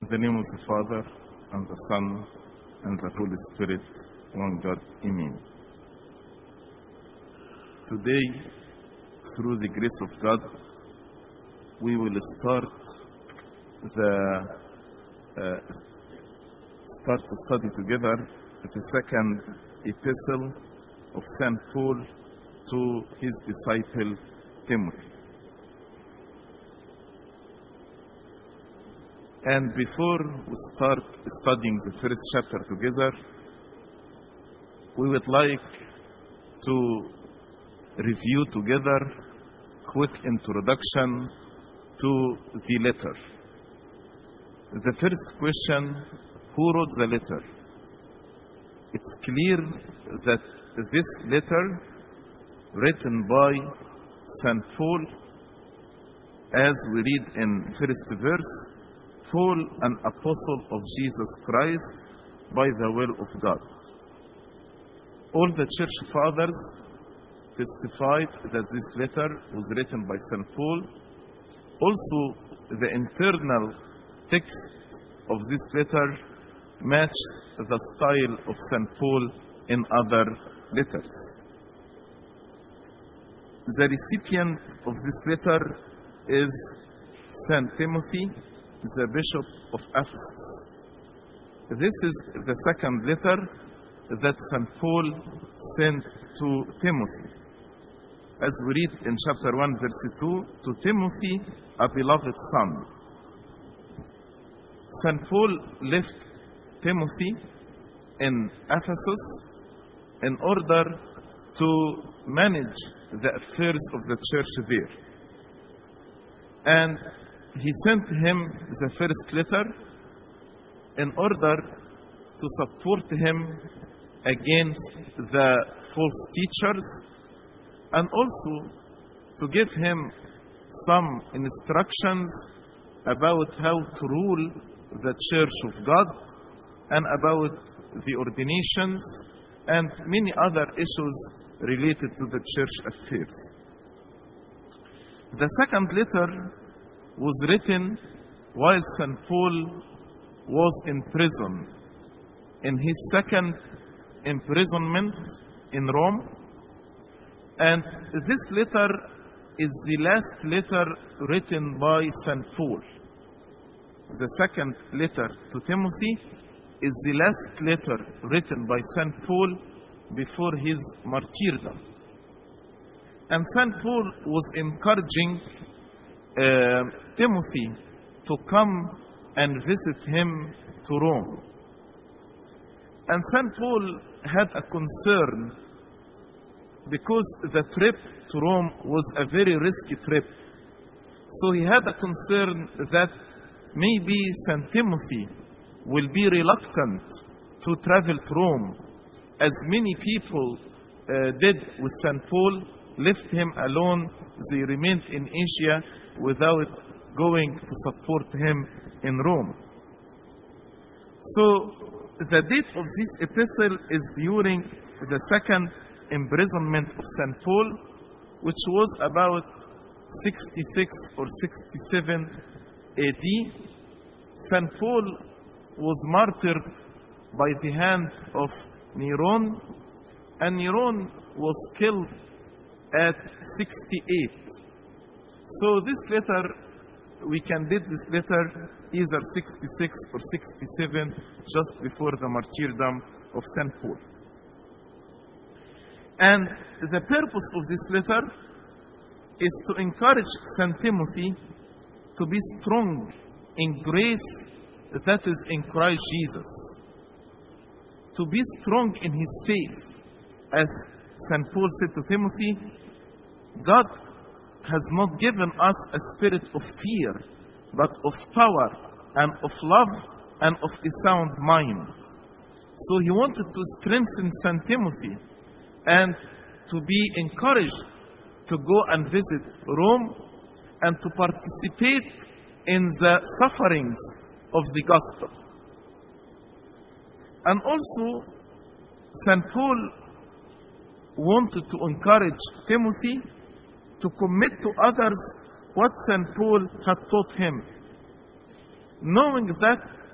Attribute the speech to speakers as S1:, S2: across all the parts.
S1: In the name of the Father, and the Son, and the Holy Spirit, one God, Amen. Today, through the grace of God, we will start to study together the second epistle of St. Paul to his disciple Timothy. And before we start studying the first chapter together, we would like to review together quick introduction to the letter. The first question, who wrote the letter? It's clear that this letter, written by St. Paul, as we read in first verse, Paul, an apostle of Jesus Christ, by the will of God. All the church fathers testified that this letter was written by St. Paul. Also, the internal text of this letter matches the style of St. Paul in other letters. The recipient of this letter is St. Timothy, the Bishop of Ephesus. This is the second letter that St. Paul sent to Timothy. As we read in chapter 1, verse 2, to Timothy, a beloved son. St. Paul left Timothy in Ephesus in order to manage the affairs of the church there. And he sent him the first letter in order to support him against the false teachers, and also to give him some instructions about how to rule the church of God, and about the ordinations and many other issues related to the church affairs. The second letter was written while St. Paul was in prison, in his second imprisonment in Rome. And this letter is the last letter written by St. Paul. The second letter to Timothy is the last letter written by St. Paul before his martyrdom. And St. Paul was encouraging Timothy to come and visit him to Rome. And St. Paul had a concern because the trip to Rome was a very risky trip. So he had a concern that maybe St. Timothy will be reluctant to travel to Rome, as many people did with St. Paul, left him alone. They remained in Asia without going to support him in Rome. So the date of this epistle is during the second imprisonment of St. Paul, which was about 66 or 67 AD. St. Paul was martyred by the hand of Neron, and Neron was killed at 68. So this letter, we can date this letter either 66 or 67, just before the martyrdom of St. Paul. And the purpose of this letter is to encourage St. Timothy to be strong in grace that is in Christ Jesus, to be strong in his faith. As St. Paul said to Timothy, God has not given us a spirit of fear, but of power and of love and of a sound mind. So he wanted to strengthen St. Timothy and to be encouraged to go and visit Rome and to participate in the sufferings of the gospel. And also, St. Paul wanted to encourage Timothy to commit to others what St. Paul had taught him, knowing that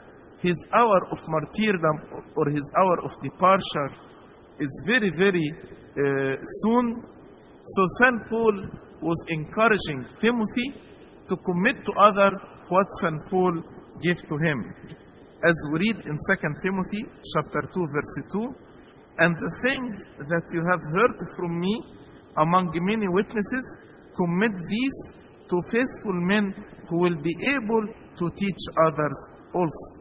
S1: his hour of martyrdom or his hour of departure is very, very soon. So St. Paul was encouraging Timothy to commit to others what St. Paul gave to him. As we read in 2 Timothy chapter 2, verse 2, and the things that you have heard from me among many witnesses, commit these to faithful men who will be able to teach others also.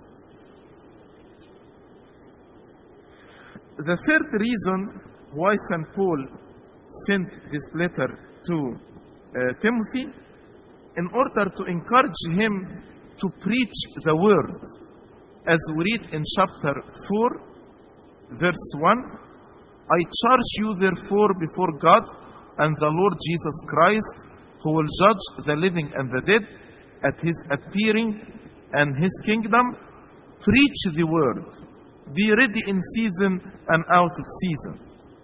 S1: The third reason why St. Paul sent this letter to Timothy, in order to encourage him to preach the word. As we read in chapter 4, verse 1, I charge you therefore before God and the Lord Jesus Christ, who will judge the living and the dead at his appearing and his kingdom, preach the word. Be ready in season and out of season.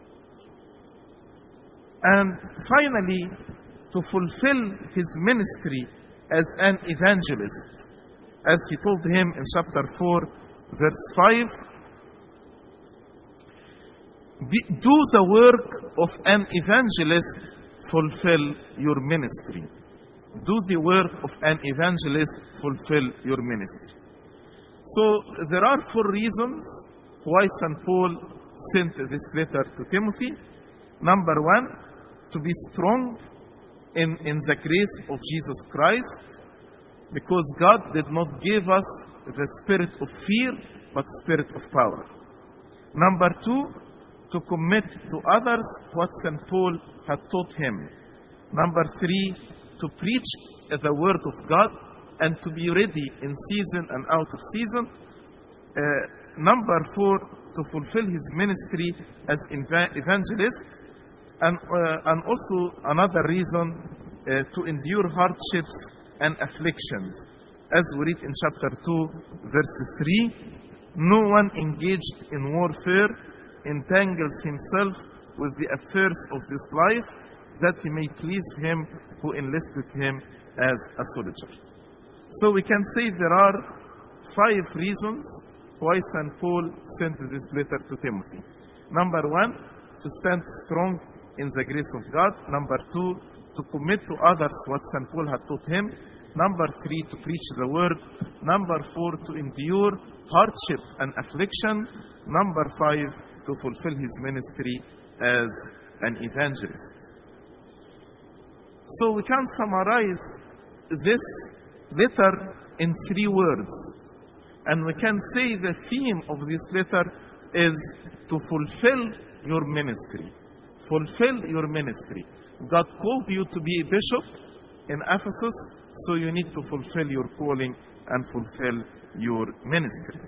S1: And finally, to fulfill his ministry as an evangelist, as he told him in chapter 4, verse 5, do the work of an evangelist, fulfill your ministry. Do the work of an evangelist, fulfill your ministry. So there are 4 reasons why St. Paul sent this letter to Timothy. Number 1, to be strong in the grace of Jesus Christ, because God did not give us the spirit of fear, but spirit of power. Number 2, to commit to others what St. Paul had taught him. Number 3, to preach the word of God and to be ready in season and out of season. Number 4, to fulfill his ministry as evangelist. And also another reason, to endure hardships and afflictions. As we read in chapter 2, verse 3, no one engaged in warfare entangles himself with the affairs of this life, that he may please him who enlisted him as a soldier. So we can say there are 5 reasons why St. Paul sent this letter to Timothy. Number 1, to stand strong in the grace of God. Number 2, to commit to others what St. Paul had taught him. Number 3, to preach the word. Number 4, to endure hardship and affliction. Number 5, to fulfill his ministry as an evangelist. So we can summarize this letter in 3 words. And we can say the theme of this letter is to fulfill your ministry. Fulfill your ministry. God called you to be a bishop in Ephesus, so you need to fulfill your calling and fulfill your ministry.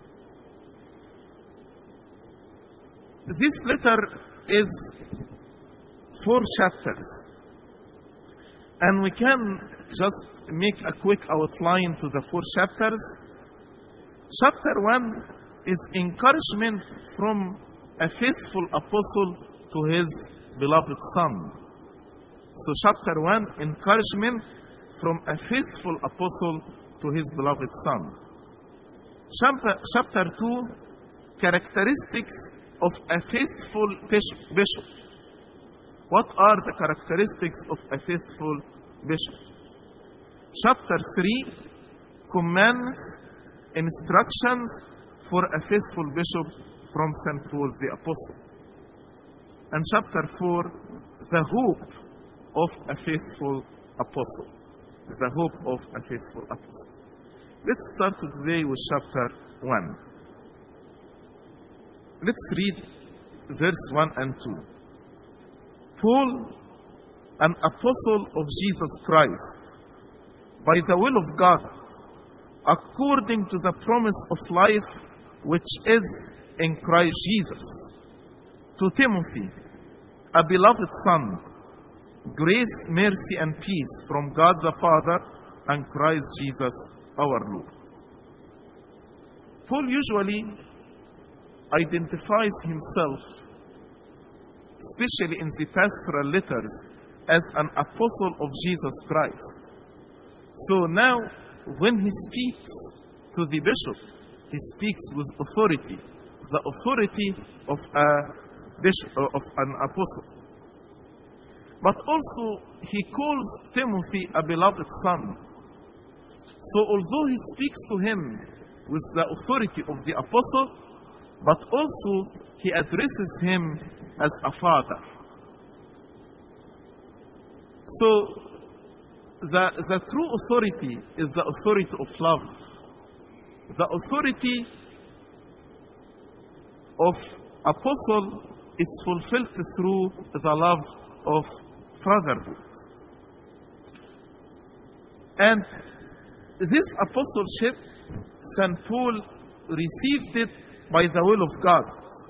S1: This letter is 4 chapters, and we can just make a quick outline to the 4 chapters. Chapter 1 is encouragement from a faithful apostle to his beloved son. So chapter 1, encouragement from a faithful apostle to his beloved son. Chapter 2, characteristics of a faithful bishop. What are the characteristics of a faithful bishop? Chapter 3, commands, instructions for a faithful bishop from St. Paul the Apostle. And chapter 4, the hope of a faithful apostle. The hope of a faithful apostle. Let's start today with chapter 1. Let's read verse 1 and 2. Paul, an apostle of Jesus Christ, by the will of God, according to the promise of life which is in Christ Jesus, to Timothy, a beloved son, grace, mercy, and peace from God the Father and Christ Jesus our Lord. Paul usually identifies himself, especially in the pastoral letters, as an apostle of Jesus Christ. So now, when he speaks to the bishop, he speaks with authority, the authority of a bishop, of an apostle. But also, he calls Timothy a beloved son. So although he speaks to him with the authority of the apostle, but also he addresses him as a father. So the true authority is the authority of love. The authority of apostle is fulfilled through the love of fatherhood. And this apostleship, St. Paul received it by the will of God.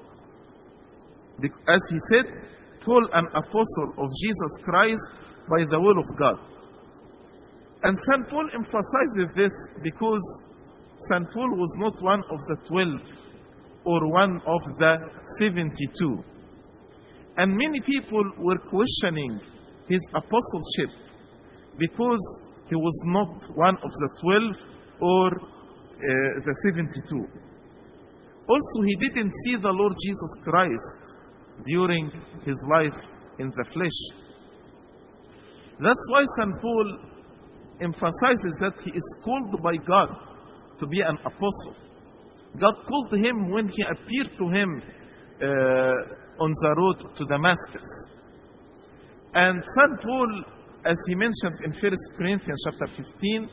S1: As he said, Paul, an apostle of Jesus Christ, by the will of God. And St. Paul emphasizes this because St. Paul was not one of the 12 or one of the 72. And many people were questioning his apostleship because he was not one of the 12 or the 72. Also, he didn't see the Lord Jesus Christ during his life in the flesh. That's why St. Paul emphasizes that he is called by God to be an apostle. God called him when he appeared to him on the road to Damascus. And St. Paul, as he mentioned in 1 Corinthians chapter 15,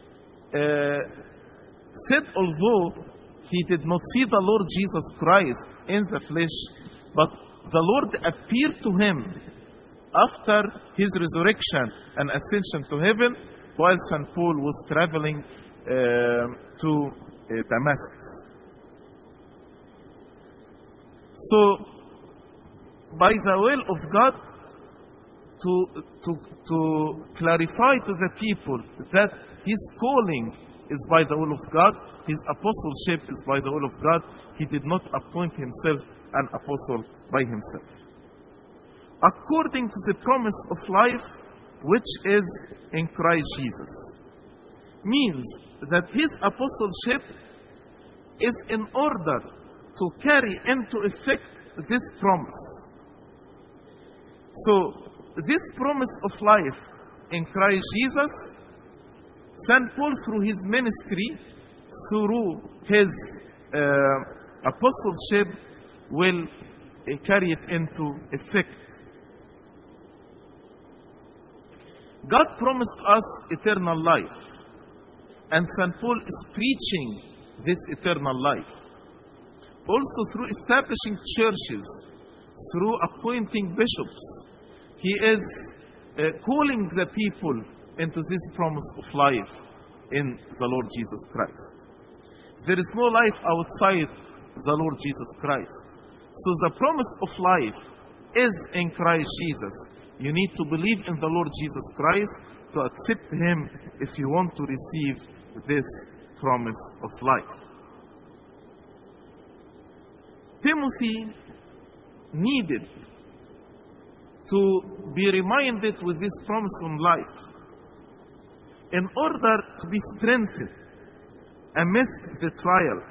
S1: said although he did not see the Lord Jesus Christ in the flesh, but the Lord appeared to him after his resurrection and ascension to heaven while St. Paul was traveling to Damascus. So, by the will of God, to clarify to the people that his calling is by the will of God, his apostleship is by the will of God, he did not appoint himself an apostle by himself. According to the promise of life which is in Christ Jesus, means that his apostleship is in order to carry into effect this promise. So, this promise of life in Christ Jesus, St. Paul through his ministry, through his apostleship, will carry it into effect. God promised us eternal life, and St. Paul is preaching this eternal life. Also through establishing churches, through appointing bishops, he is calling the people into this promise of life in the Lord Jesus Christ. There is no life outside the Lord Jesus Christ. So the promise of life is in Christ Jesus. You need to believe in the Lord Jesus Christ to accept him if you want to receive this promise of life. Timothy needed to be reminded with this promise on life in order to be strengthened amidst the trial.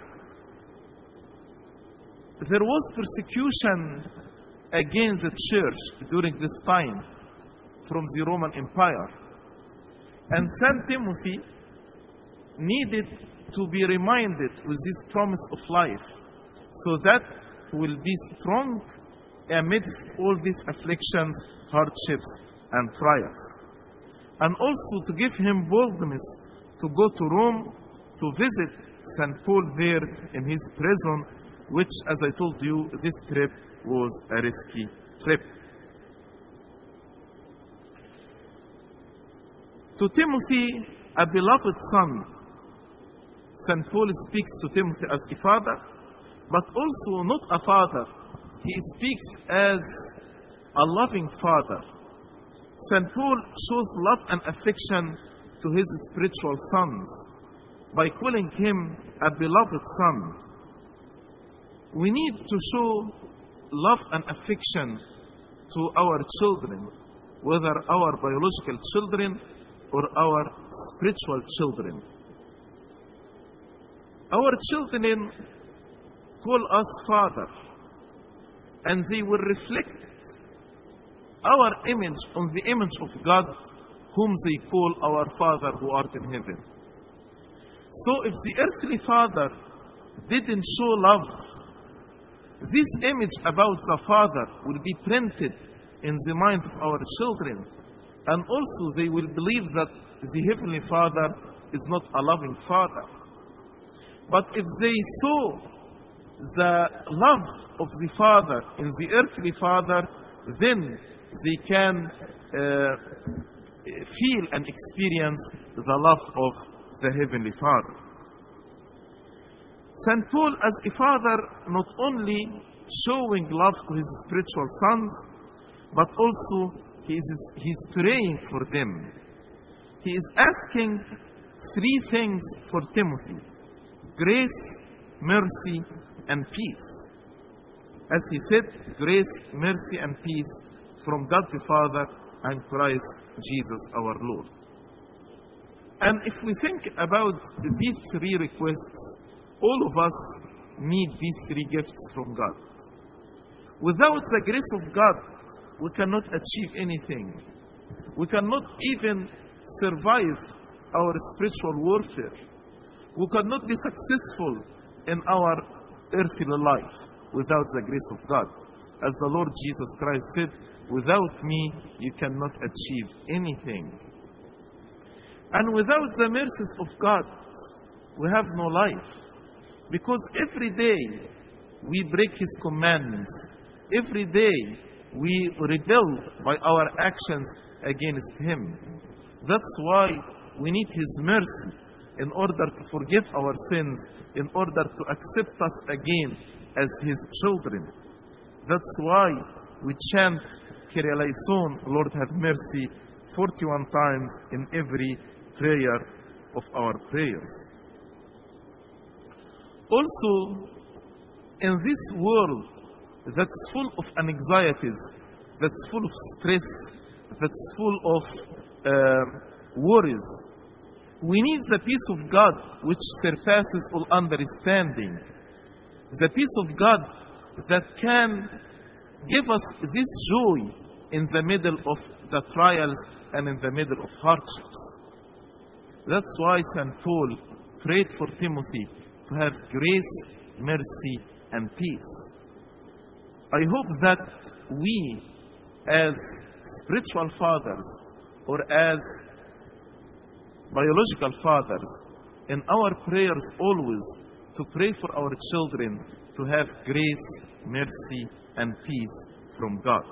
S1: There was persecution against the church during this time from the Roman Empire. And St. Timothy needed to be reminded with this promise of life so that he will be strong amidst all these afflictions, hardships, and trials. And also to give him boldness to go to Rome to visit St. Paul there in his prison, which, as I told you, this trip was a risky trip. To Timothy, a beloved son, St. Paul speaks to Timothy as a father, but also not a father. He speaks as a loving father. St. Paul shows love and affection to his spiritual sons by calling him a beloved son. We need to show love and affection to our children, whether our biological children or our spiritual children. Our children call us Father, and they will reflect our image on the image of God, whom they call our Father who art in heaven. So if the earthly father didn't show love, this image about the Father will be printed in the mind of our children, and also they will believe that the Heavenly Father is not a loving Father. But if they saw the love of the Father in the earthly Father, then they can feel and experience the love of the Heavenly Father. St. Paul, as a father, not only showing love to his spiritual sons, but also he's praying for them. He is asking three things for Timothy: grace, mercy, and peace. As he said, grace, mercy, and peace from God the Father and Christ Jesus our Lord. And if we think about these three requests, all of us need these three gifts from God. Without the grace of God, we cannot achieve anything. We cannot even survive our spiritual warfare. We cannot be successful in our earthly life without the grace of God. As the Lord Jesus Christ said, without me, you cannot achieve anything. And without the mercies of God, we have no life. Because every day we break His commandments. Every day we rebel by our actions against Him. That's why we need His mercy in order to forgive our sins, in order to accept us again as His children. That's why we chant Kyrie eleison, Lord have mercy, 41 times in every prayer of our prayers. Also, in this world that's full of anxieties, that's full of stress, that's full of worries, we need the peace of God which surpasses all understanding. The peace of God that can give us this joy in the middle of the trials and in the middle of hardships. That's why St. Paul prayed for Timothy to have grace, mercy, and peace. I hope that we, as spiritual fathers or as biological fathers, in our prayers always to pray for our children to have grace, mercy, and peace from God.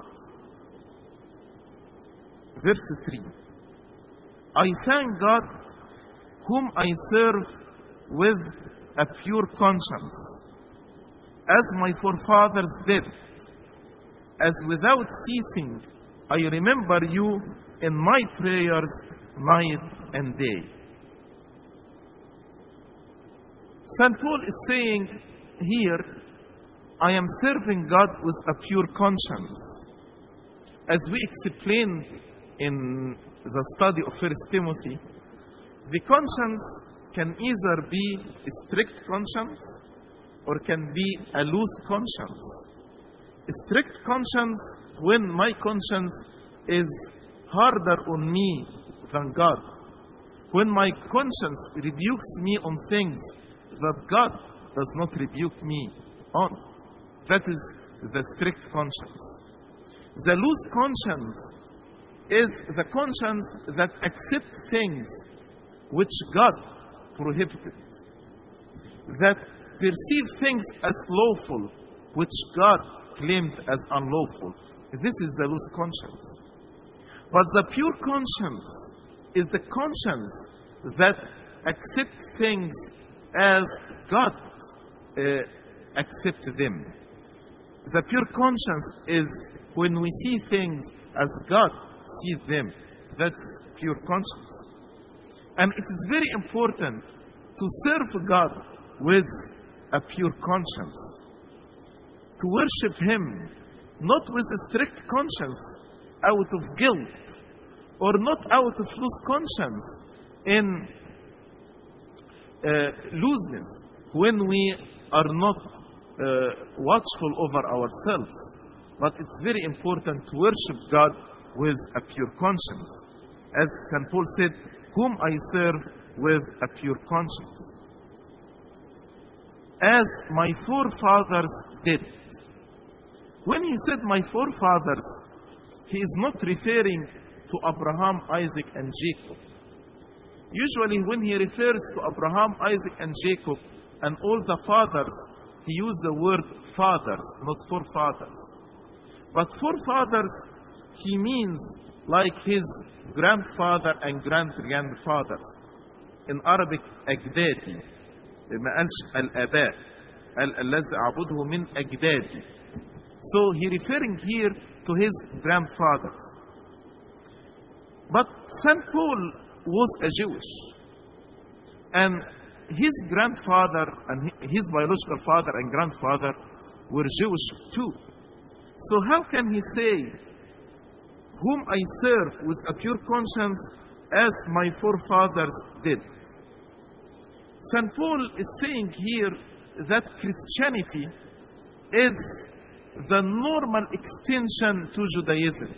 S1: Verse 3. I thank God whom I serve with a pure conscience, as my forefathers did, as without ceasing I remember you in my prayers night and day. St. Paul is saying here, I am serving God with a pure conscience. As we explained in the study of 1 Timothy, the conscience can either be a strict conscience or can be a loose conscience. A strict conscience, when my conscience is harder on me than God. When my conscience rebukes me on things that God does not rebuke me on. That is the strict conscience. The loose conscience is the conscience that accepts things which God prohibited, that perceives things as lawful which God claimed as unlawful. This is the loose conscience. But the pure conscience is the conscience that accepts things as God accepts them. The pure conscience is when we see things as God sees them. That's pure conscience. And it is very important to serve God with a pure conscience. To worship Him, not with a strict conscience out of guilt, or not out of loose conscience in looseness, when we are not watchful over ourselves. But it's very important to worship God with a pure conscience. As St. Paul said, whom I serve with a pure conscience. As my forefathers did. When he said my forefathers, he is not referring to Abraham, Isaac, and Jacob. Usually when he refers to Abraham, Isaac, and Jacob, and all the fathers, he used the word fathers, not forefathers. But forefathers, he means like his grandfather and great-grandfathers. In Arabic, أجدادي. ما قالش الآباء. قال الذي أعبده من أجدادي. So he referring here to his grandfathers. But St. Paul was a Jewish. And his grandfather and his biological father and grandfather were Jewish too. So how can he say, whom I serve with a pure conscience as my forefathers did? St. Paul is saying here that Christianity is the normal extension to Judaism.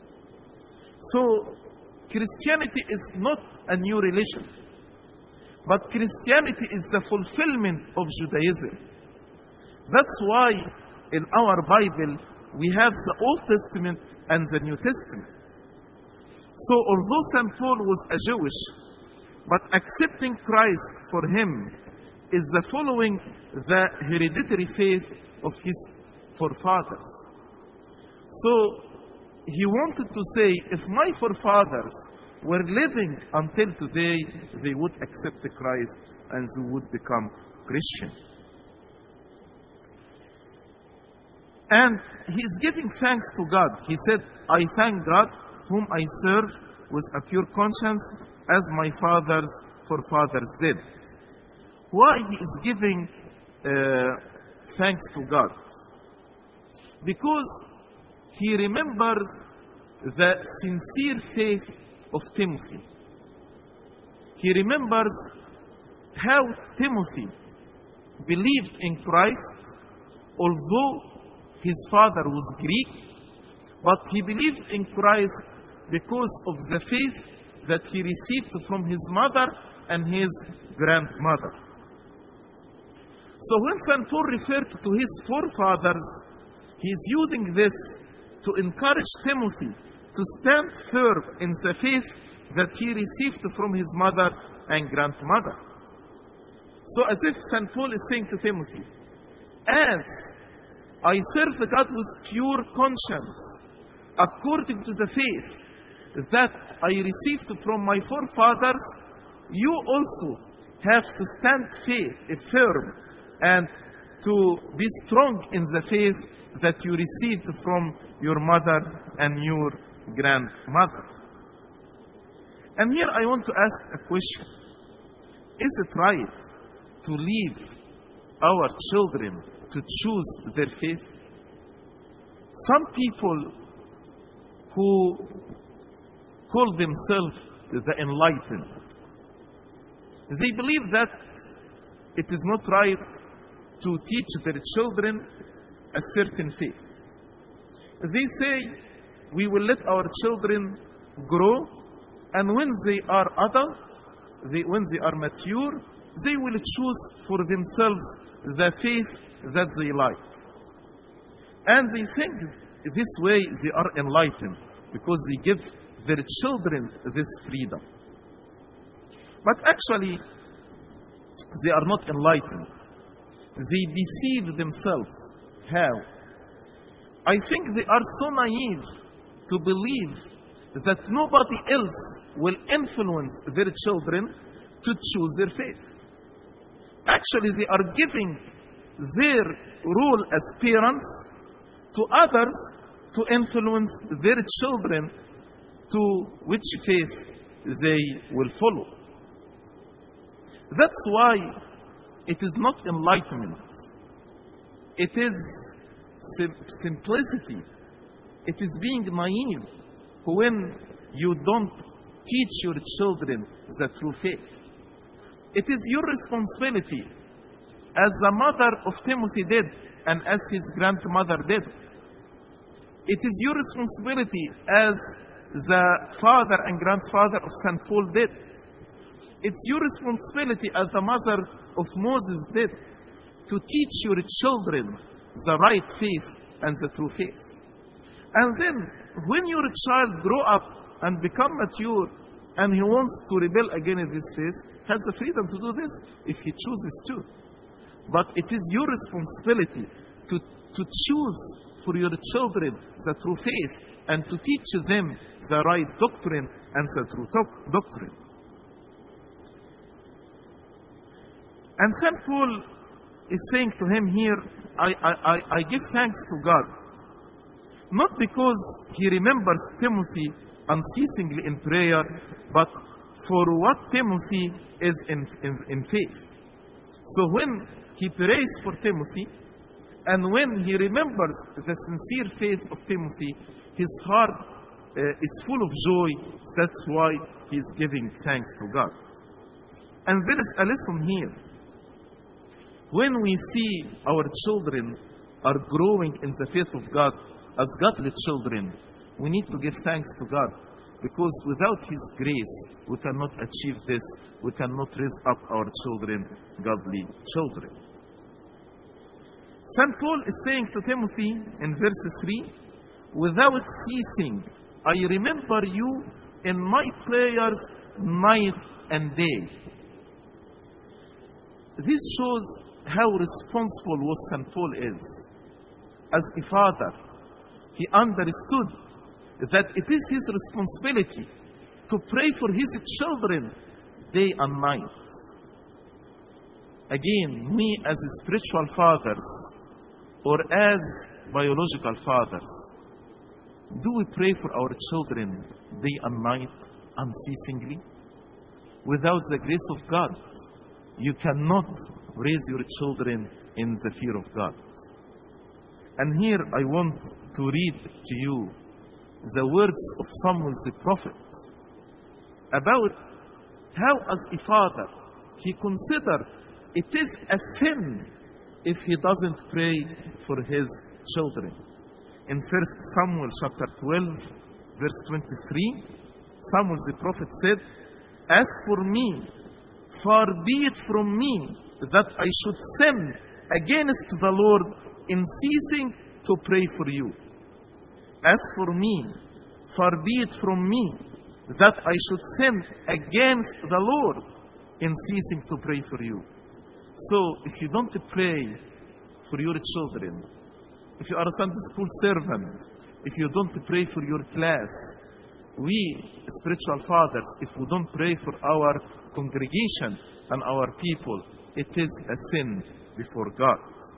S1: So Christianity is not a new religion, but Christianity is the fulfillment of Judaism. That's why in our Bible we have the Old Testament and the New Testament. So although St. Paul was a Jewish, but accepting Christ for him is the following the hereditary faith of his forefathers. So he wanted to say, if my forefathers were living until today, they would accept Christ and they would become Christian. And he's giving thanks to God. He said, I thank God whom I serve with a pure conscience as my forefathers did. Why he is giving thanks to God? Because he remembers the sincere faith of Timothy. He remembers how Timothy believed in Christ, although his father was Greek, but he believed in Christ because of the faith that he received from his mother and his grandmother. So when St. Paul referred to his forefathers, he is using this to encourage Timothy to stand firm in the faith that he received from his mother and grandmother. So as if St. Paul is saying to Timothy, as I serve God with pure conscience, according to the faith that I received from my forefathers, you also have to stand firm and to be strong in the faith that you received from your mother and your grandmother. And here I want to ask a question. Is it right to leave our children to choose their faith? Some people who call themselves the enlightened, they believe that it is not right to teach their children a certain faith. They say, we will let our children grow, and when they are adult, when they are mature, they will choose for themselves the faith that they like. And they think this way they are enlightened, because they give their children this freedom. But actually, they are not enlightened. They deceive themselves. How? I think they are so naive to believe that nobody else will influence their children to choose their faith. Actually, they are giving their role as parents to others to influence their children to which faith they will follow. That's why it is not enlightenment. It is simplicity. It is being naive when you don't teach your children the true faith. It is your responsibility as the mother of Timothy did, and as his grandmother did. It is your responsibility as the father and grandfather of St. Paul did. It's your responsibility as the mother of Moses did to teach your children the right faith and the true faith. And then, when your child grow up and become mature and he wants to rebel against this faith, has the freedom to do this if he chooses to. But it is your responsibility to choose for your children the true faith and to teach them the right doctrine and the true doctrine. And St. Paul is saying to him here, I give thanks to God, not because he remembers Timothy unceasingly in prayer, but for what Timothy is in faith. So when he prays for Timothy, and when he remembers the sincere faith of Timothy, his heart is full of joy. That's why he is giving thanks to God. And there is a lesson here. When we see our children are growing in the faith of God as godly children, we need to give thanks to God, because without His grace, we cannot achieve this. We cannot raise up our children, godly children. St. Paul is saying to Timothy in verse 3, without ceasing, I remember you in my prayers night and day. This shows how responsible St. Paul is. As a father, he understood that it is his responsibility to pray for his children day and night. Again, we as spiritual fathers or as biological fathers, do we pray for our children day and night unceasingly? Without the grace of God, you cannot raise your children in the fear of God. And here I want to read to you the words of Samuel the prophet about how, as a father, he considered it is a sin if he doesn't pray for his children. In 1 Samuel chapter 12, verse 23, Samuel the prophet said, as for me, far be it from me that I should sin against the Lord in ceasing to pray for you. As for me, far be it from me that I should sin against the Lord in ceasing to pray for you. So, if you don't pray for your children, if you are a Sunday school servant, if you don't pray for your class, we spiritual fathers, if we don't pray for our congregation and our people, it is a sin before God.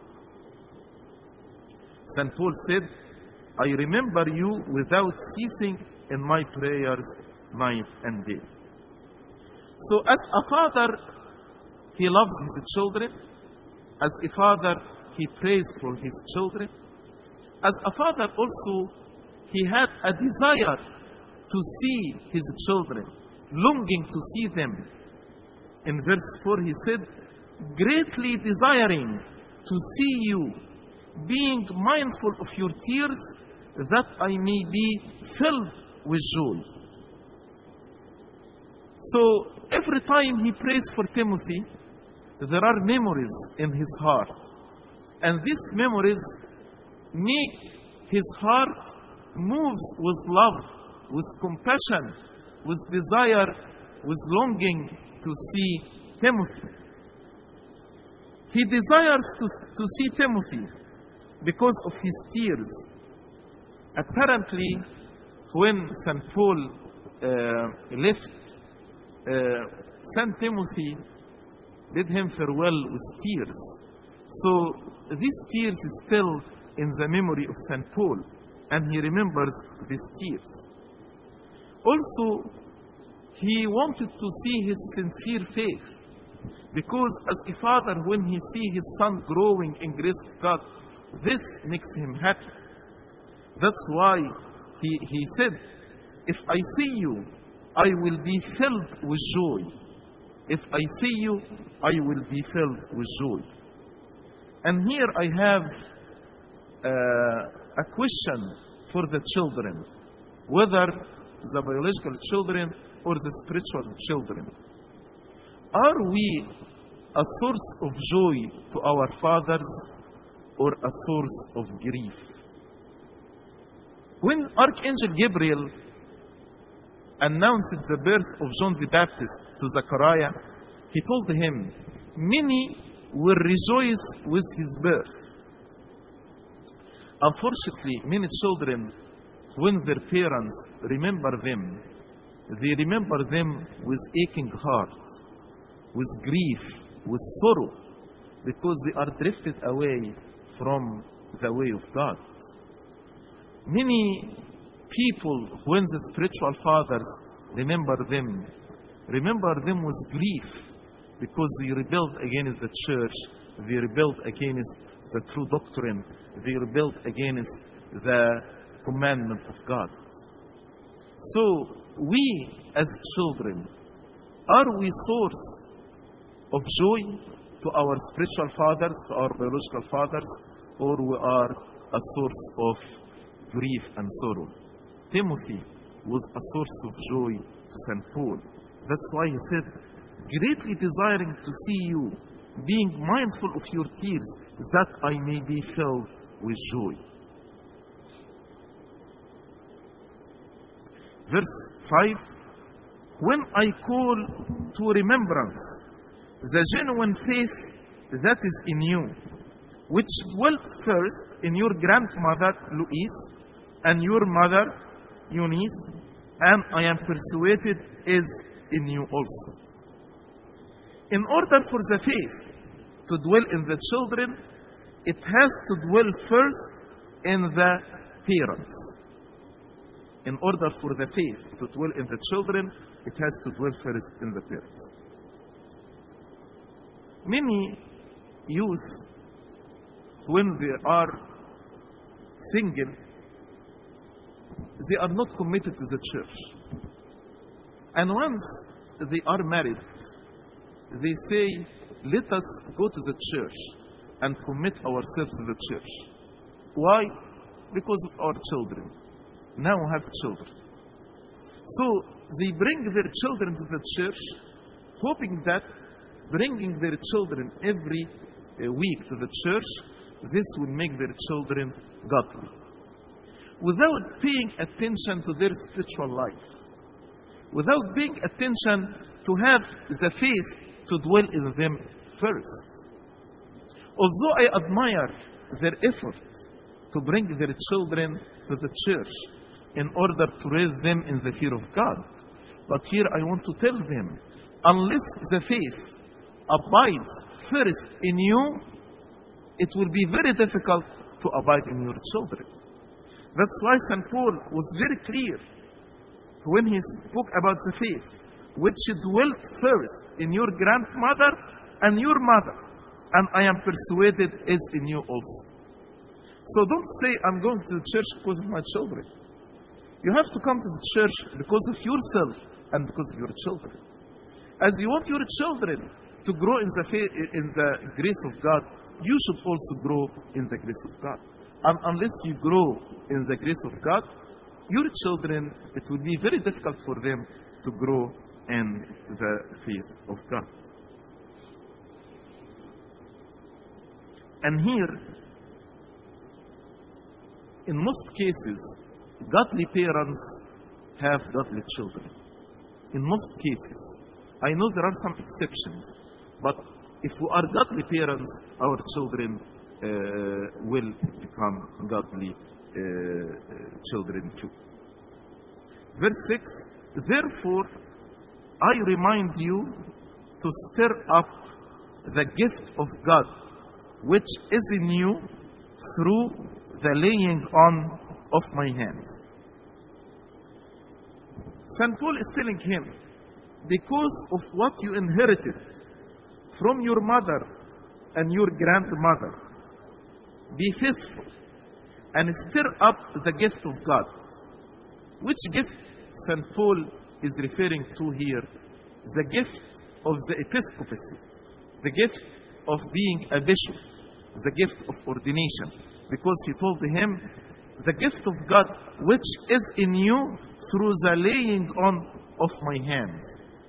S1: St. Paul said, I remember you without ceasing in my prayers night and day. So as a father, he loves his children. As a father, he prays for his children. As a father also, he had a desire to see his children, longing to see them. In verse 4 he said, greatly desiring to see you, being mindful of your tears, that I may be filled with joy. So every time he prays for Timothy, there are memories in his heart. And these memories make his heart moves with love, with compassion, with desire, with longing to see Timothy. He desires to see Timothy because of his tears. Apparently, when St. Paul left, St. Timothy bid him farewell with tears. So these tears is still in the memory of St. Paul, and he remembers these tears. Also, he wanted to see his sincere faith, because as a father, when he sees his son growing in grace of God, this makes him happy. That's why he said, if I see you, I will be filled with joy. If I see you, I will be filled with joy. And here I have a question for the children, whether the biological children or the spiritual children. Are we a source of joy to our fathers or a source of grief? When Archangel Gabriel announced the birth of John the Baptist to Zechariah, he told him, many will rejoice with his birth. Unfortunately, many children, when their parents remember them, they remember them with aching heart, with grief, with sorrow, because they are drifted away from the way of God. Many people, when the spiritual fathers remember them with grief, because they rebelled against the church, they rebelled against the true doctrine, they rebelled against the commandment of God. So, we as children, are we source of joy to our spiritual fathers, to our biological fathers, or we are a source of grief and sorrow? Timothy was a source of joy to St. Paul. That's why he said, greatly desiring to see you, being mindful of your tears, that I may be filled with joy. Verse 5, when I call to remembrance the genuine faith that is in you, which dwelt first in your grandmother Louise and your mother Eunice, and I am persuaded is in you also. In order for the faith to dwell in the children, it has to dwell first in the parents. In order for the faith to dwell in the children, it has to dwell first in the parents. Many youth, when they are single, they are not committed to the church. And once they are married, they say, let us go to the church and commit ourselves to the church. Why? Because of our children. Now we have children. So they bring their children to the church, hoping that bringing their children every week to the church, this will make their children godly, without paying attention to their spiritual life, without paying attention to have the faith to dwell in them first. Although I admire their effort to bring their children to the church in order to raise them in the fear of God, but here I want to tell them, unless the faith abides first in you, it will be very difficult to abide in your children. That's why St. Paul was very clear when he spoke about the faith, which dwelt first in your grandmother and your mother, and I am persuaded is in you also. So don't say, I'm going to the church because of my children. You have to come to the church because of yourself and because of your children. As you want your children to grow in the faith, in the grace of God, you should also grow in the grace of God. And unless you grow in the grace of God, your children, it will be very difficult for them to grow in the faith of God. And here, in most cases, godly parents have godly children. In most cases. I know there are some exceptions, but if we are godly parents, our children will become godly children too. Verse 6, therefore, I remind you to stir up the gift of God, which is in you through the laying on of my hands. St. Paul is telling him, because of what you inherited from your mother and your grandmother, be faithful and stir up the gift of God. Which gift St. Paul is referring to here? The gift of the episcopacy, the gift of being a bishop, the gift of ordination, because he told him, the gift of God which is in you through the laying on of my hands.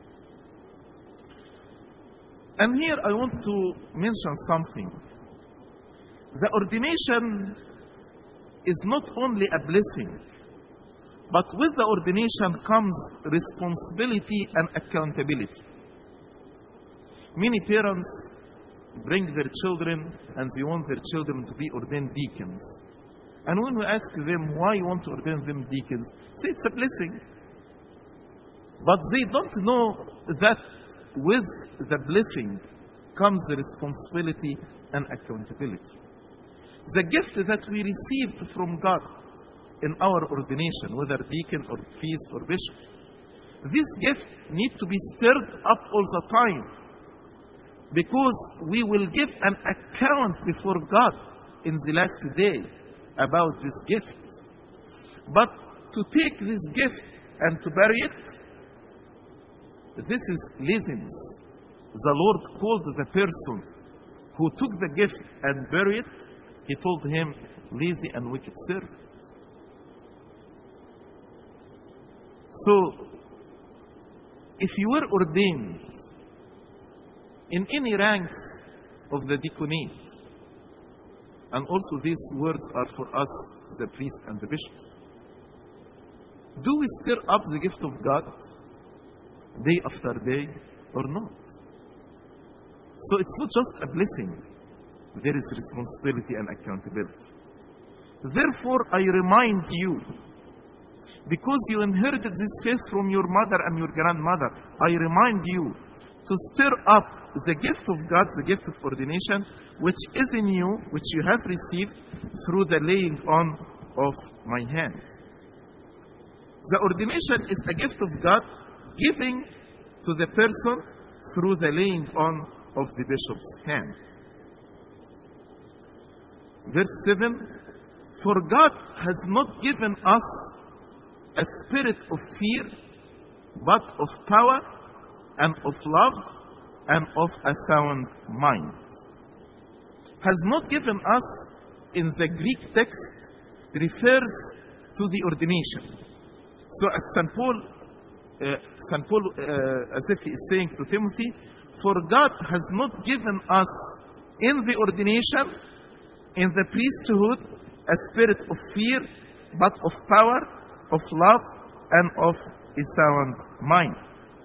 S1: And here I want to mention something. The ordination is not only a blessing, but with the ordination comes responsibility and accountability. Many parents bring their children and they want their children to be ordained deacons. And when we ask them why you want to ordain them deacons, say it's a blessing. But they don't know that with the blessing comes the responsibility and accountability. The gift that we received from God in our ordination, whether deacon or priest or bishop, this gift needs to be stirred up all the time, because we will give an account before God in the last day about this gift. But to take this gift and to bury it, this is laziness. The Lord called the person who took the gift and buried it, he told him, lazy and wicked servant. So, if you were ordained in any ranks of the diaconate, and also these words are for us, the priests and the bishops, do we stir up the gift of God day after day or not? So it's not just a blessing, there is responsibility and accountability. Therefore, I remind you, because you inherited this faith from your mother and your grandmother, I remind you to stir up the gift of God, the gift of ordination, which is in you, which you have received through the laying on of my hands. The ordination is a gift of God giving to the person through the laying on of the bishop's hand. Verse 7, for God has not given us a spirit of fear, but of power and of love and of a sound mind. Has not given us, in the Greek text, refers to the ordination. So as St. Paul, as if he is saying to Timothy, for God has not given us in the ordination, in the priesthood, a spirit of fear, but of power, of love, and of a sound mind.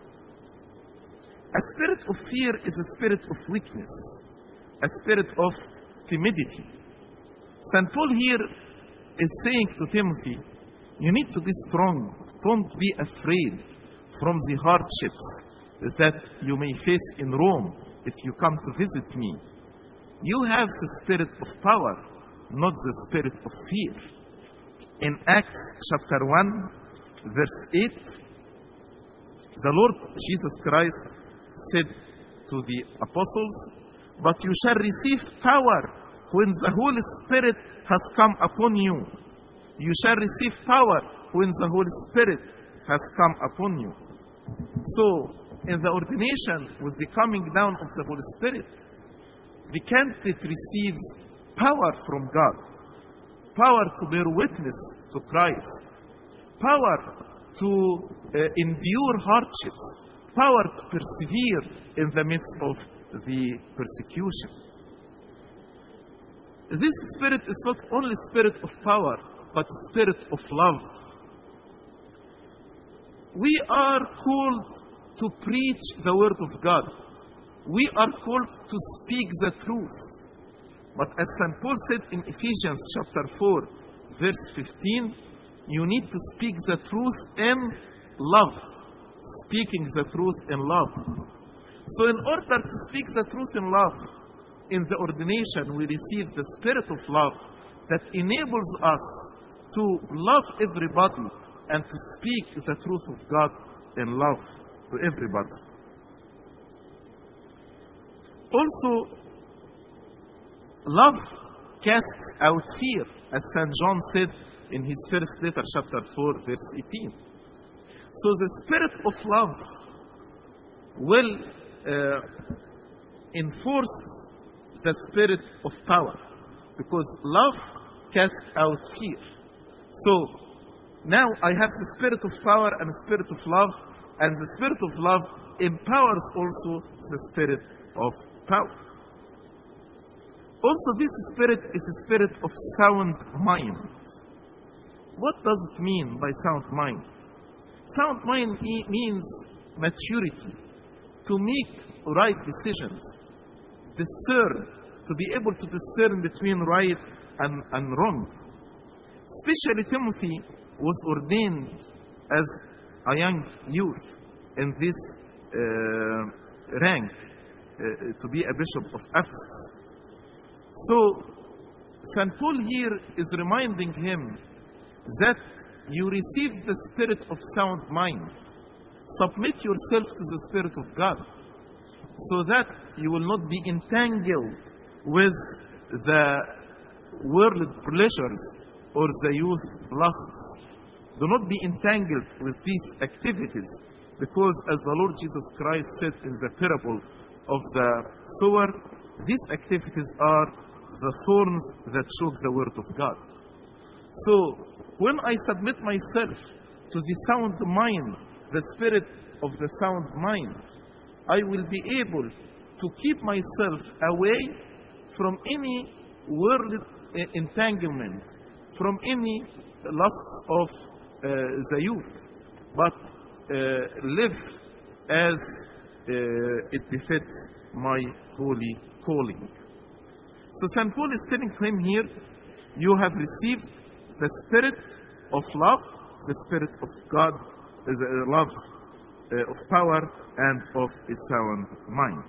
S1: A spirit of fear is a spirit of weakness, a spirit of timidity. St. Paul here is saying to Timothy, you need to be strong. Don't be afraid from the hardships that you may face in Rome if you come to visit me. You have the spirit of power, not the spirit of fear. In Acts chapter 1, verse 8, the Lord Jesus Christ said to the apostles, but you shall receive power when the Holy Spirit has come upon you. You shall receive power when the Holy Spirit has come upon you. So, in the ordination, with the coming down of the Holy Spirit, the candidate receives power from God, power to bear witness to Christ, power to endure hardships, power to persevere in the midst of the persecution. This spirit is not only spirit of power, but spirit of love. We are called to preach the word of God. We are called to speak the truth. But as St. Paul said in Ephesians chapter 4, verse 15, you need to speak the truth in love. Speaking the truth in love. So in order to speak the truth in love, in the ordination we receive the spirit of love that enables us to love everybody and to speak the truth of God in love to everybody. Also, love casts out fear, as St. John said in his first letter, chapter 4, verse 18. So the spirit of love will enforce the spirit of power, because love casts out fear. So now I have the spirit of power and the spirit of love, and the spirit of love empowers also the spirit of power. Also, this spirit is a spirit of sound mind. What does it mean by sound mind? Sound mind means maturity, to make right decisions, discern, to be able to discern between right and wrong. Especially Timothy was ordained as a young youth in this rank to be a bishop of Ephesus. So St. Paul here is reminding him that you receive the spirit of sound mind. Submit yourself to the Spirit of God so that you will not be entangled with the worldly pleasures or the youth lusts. Do not be entangled with these activities, because as the Lord Jesus Christ said in the parable of the sower, these activities are the thorns that choke the word of God. So when I submit myself to the sound mind, the spirit of the sound mind, I will be able to keep myself away from any worldly entanglement, from any lusts of the youth, but live as it befits my holy calling. So St. Paul is telling him here, you have received the spirit of love, the spirit of God, the love of power and of a sound mind.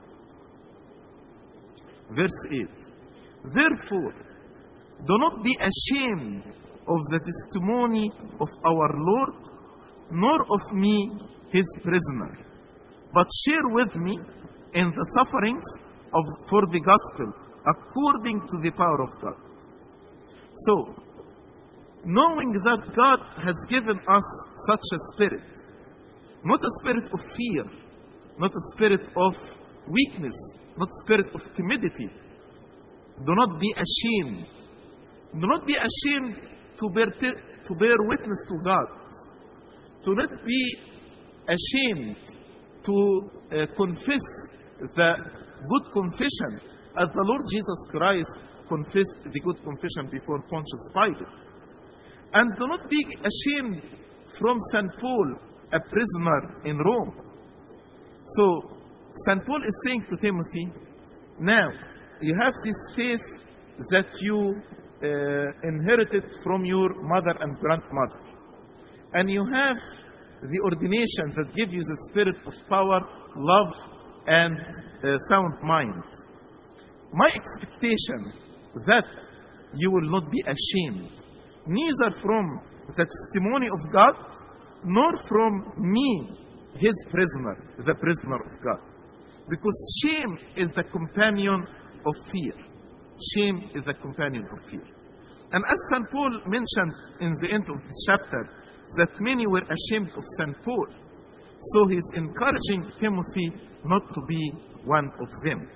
S1: Verse 8. Therefore, do not be ashamed of the testimony of our Lord, nor of me, his prisoner, but share with me in the sufferings for the gospel, according to the power of God. So, knowing that God has given us such a spirit, not a spirit of fear, not a spirit of weakness, not a spirit of timidity, do not be ashamed. Do not be ashamed to bear witness to God. Do not be ashamed to confess the good confession, as the Lord Jesus Christ confessed the good confession before Pontius Pilate. And do not be ashamed from St. Paul, a prisoner in Rome. So St. Paul is saying to Timothy, now you have this faith that you inherited from your mother and grandmother, and you have the ordination that gives you the spirit of power, love, and sound mind. My expectation that you will not be ashamed, neither from the testimony of God, nor from me, his prisoner, the prisoner of God. Because shame is the companion of fear. Shame is the companion of fear. And as St. Paul mentioned in the end of the chapter, that many were ashamed of St. Paul. So he's encouraging Timothy not to be one of them.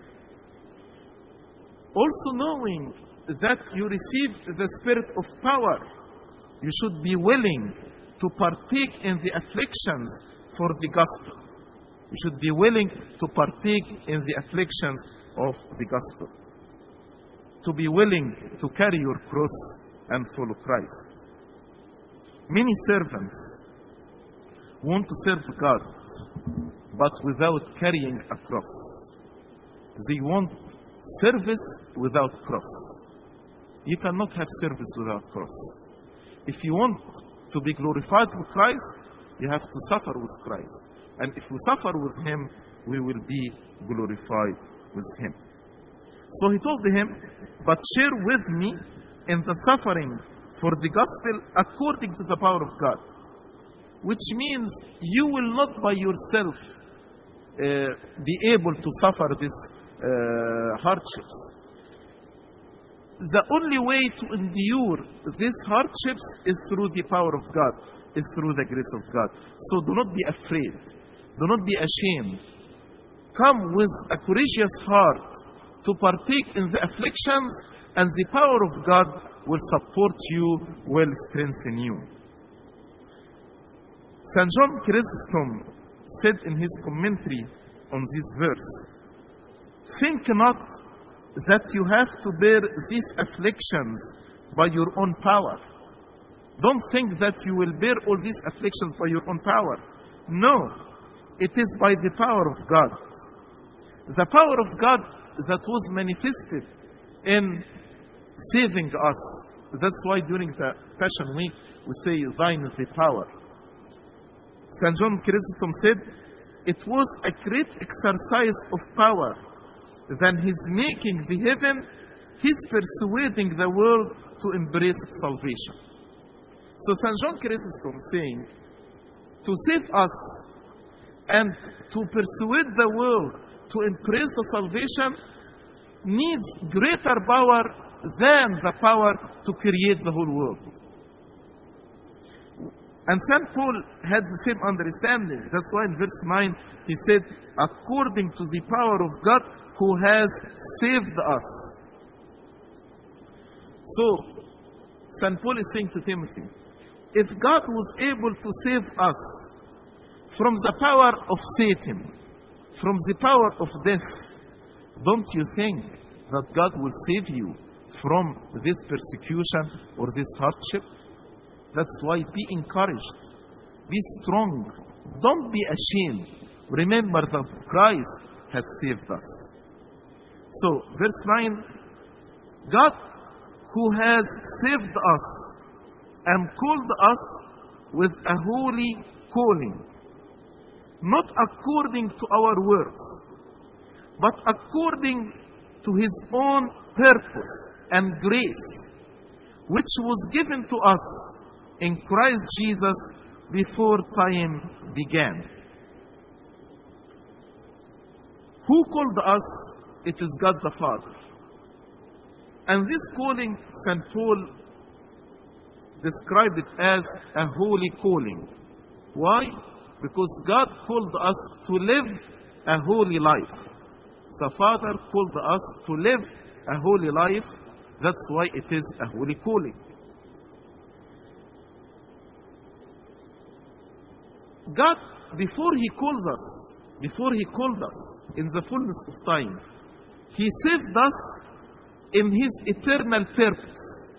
S1: Also knowing that you received the spirit of power, you should be willing to partake in the afflictions for the gospel. You should be willing to partake in the afflictions of the gospel. To be willing to carry your cross and follow Christ. Many servants want to serve God, but without carrying a cross. They want service without cross. You cannot have service without cross. If you want to be glorified with Christ, you have to suffer with Christ. And if we suffer with him, we will be glorified with him. So he told him, but share with me in the suffering for the gospel according to the power of God. Which means you will not by yourself be able to suffer these hardships. The only way to endure these hardships is through the power of God, is through the grace of God. So do not be afraid. Do not be ashamed. Come with a courageous heart to partake in the afflictions, and the power of God will support you, will strengthen you. St. John Chrysostom said in his commentary on this verse, think not that you have to bear these afflictions by your own power. Don't think that you will bear all these afflictions by your own power. No, it is by the power of God. The power of God that was manifested in saving us. That's why during the Passion Week we say, thine is the power. St. John Chrysostom said, it was a great exercise of power than his making the heaven, his persuading the world to embrace salvation. So St. John Chrysostom saying, to save us and to persuade the world to embrace the salvation needs greater power than the power to create the whole world. And St. Paul had the same understanding. That's why in verse 9 he said, according to the power of God who has saved us. So, St. Paul is saying to Timothy, if God was able to save us from the power of Satan, from the power of death, don't you think that God will save you from this persecution or this hardship? That's why be encouraged, be strong, don't be ashamed. Remember that Christ has saved us. So, verse 9, God who has saved us and called us with a holy calling, not according to our works, but according to his own purpose and grace, which was given to us in Christ Jesus before time began. Who called us? It is God the Father. And this calling, St. Paul described it as a holy calling. Why? Because God called us to live a holy life. The Father called us to live a holy life. That's why it is a holy calling. God, before he called us in the fullness of time, he saved us in his eternal purpose.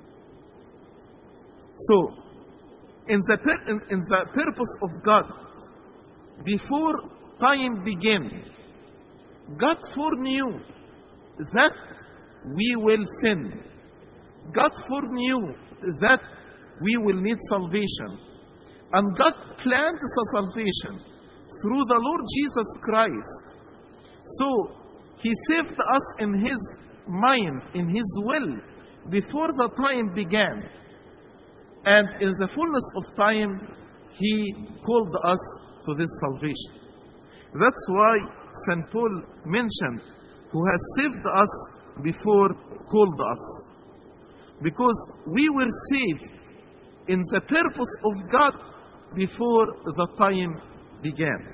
S1: So, in the purpose of God, before time began, God foreknew that we will sin. God foreknew that we will need salvation. And God planned the salvation through the Lord Jesus Christ. So, he saved us in his mind, in his will, before the time began. And in the fullness of time, he called us to this salvation. That's why St. Paul mentioned, who has saved us before called us. Because we were saved in the purpose of God before the time began.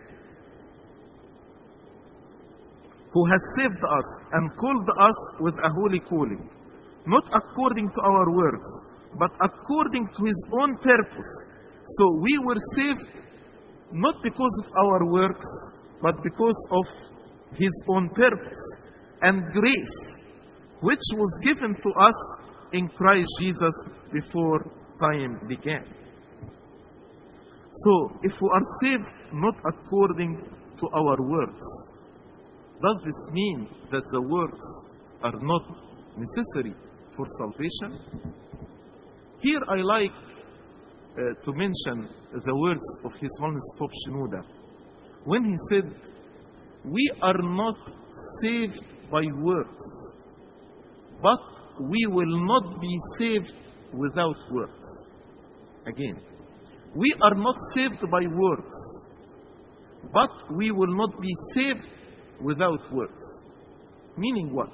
S1: Who has saved us and called us with a holy calling, not according to our works, but according to his own purpose. So we were saved not because of our works, but because of his own purpose and grace, which was given to us in Christ Jesus before time began. So, if we are saved not according to our works, does this mean that the works are not necessary for salvation? Here I like to mention the words of His Holiness Pope Shenouda, when he said, we are not saved by works, but we will not be saved without works. Again, we are not saved by works, but we will not be saved without works. Meaning what?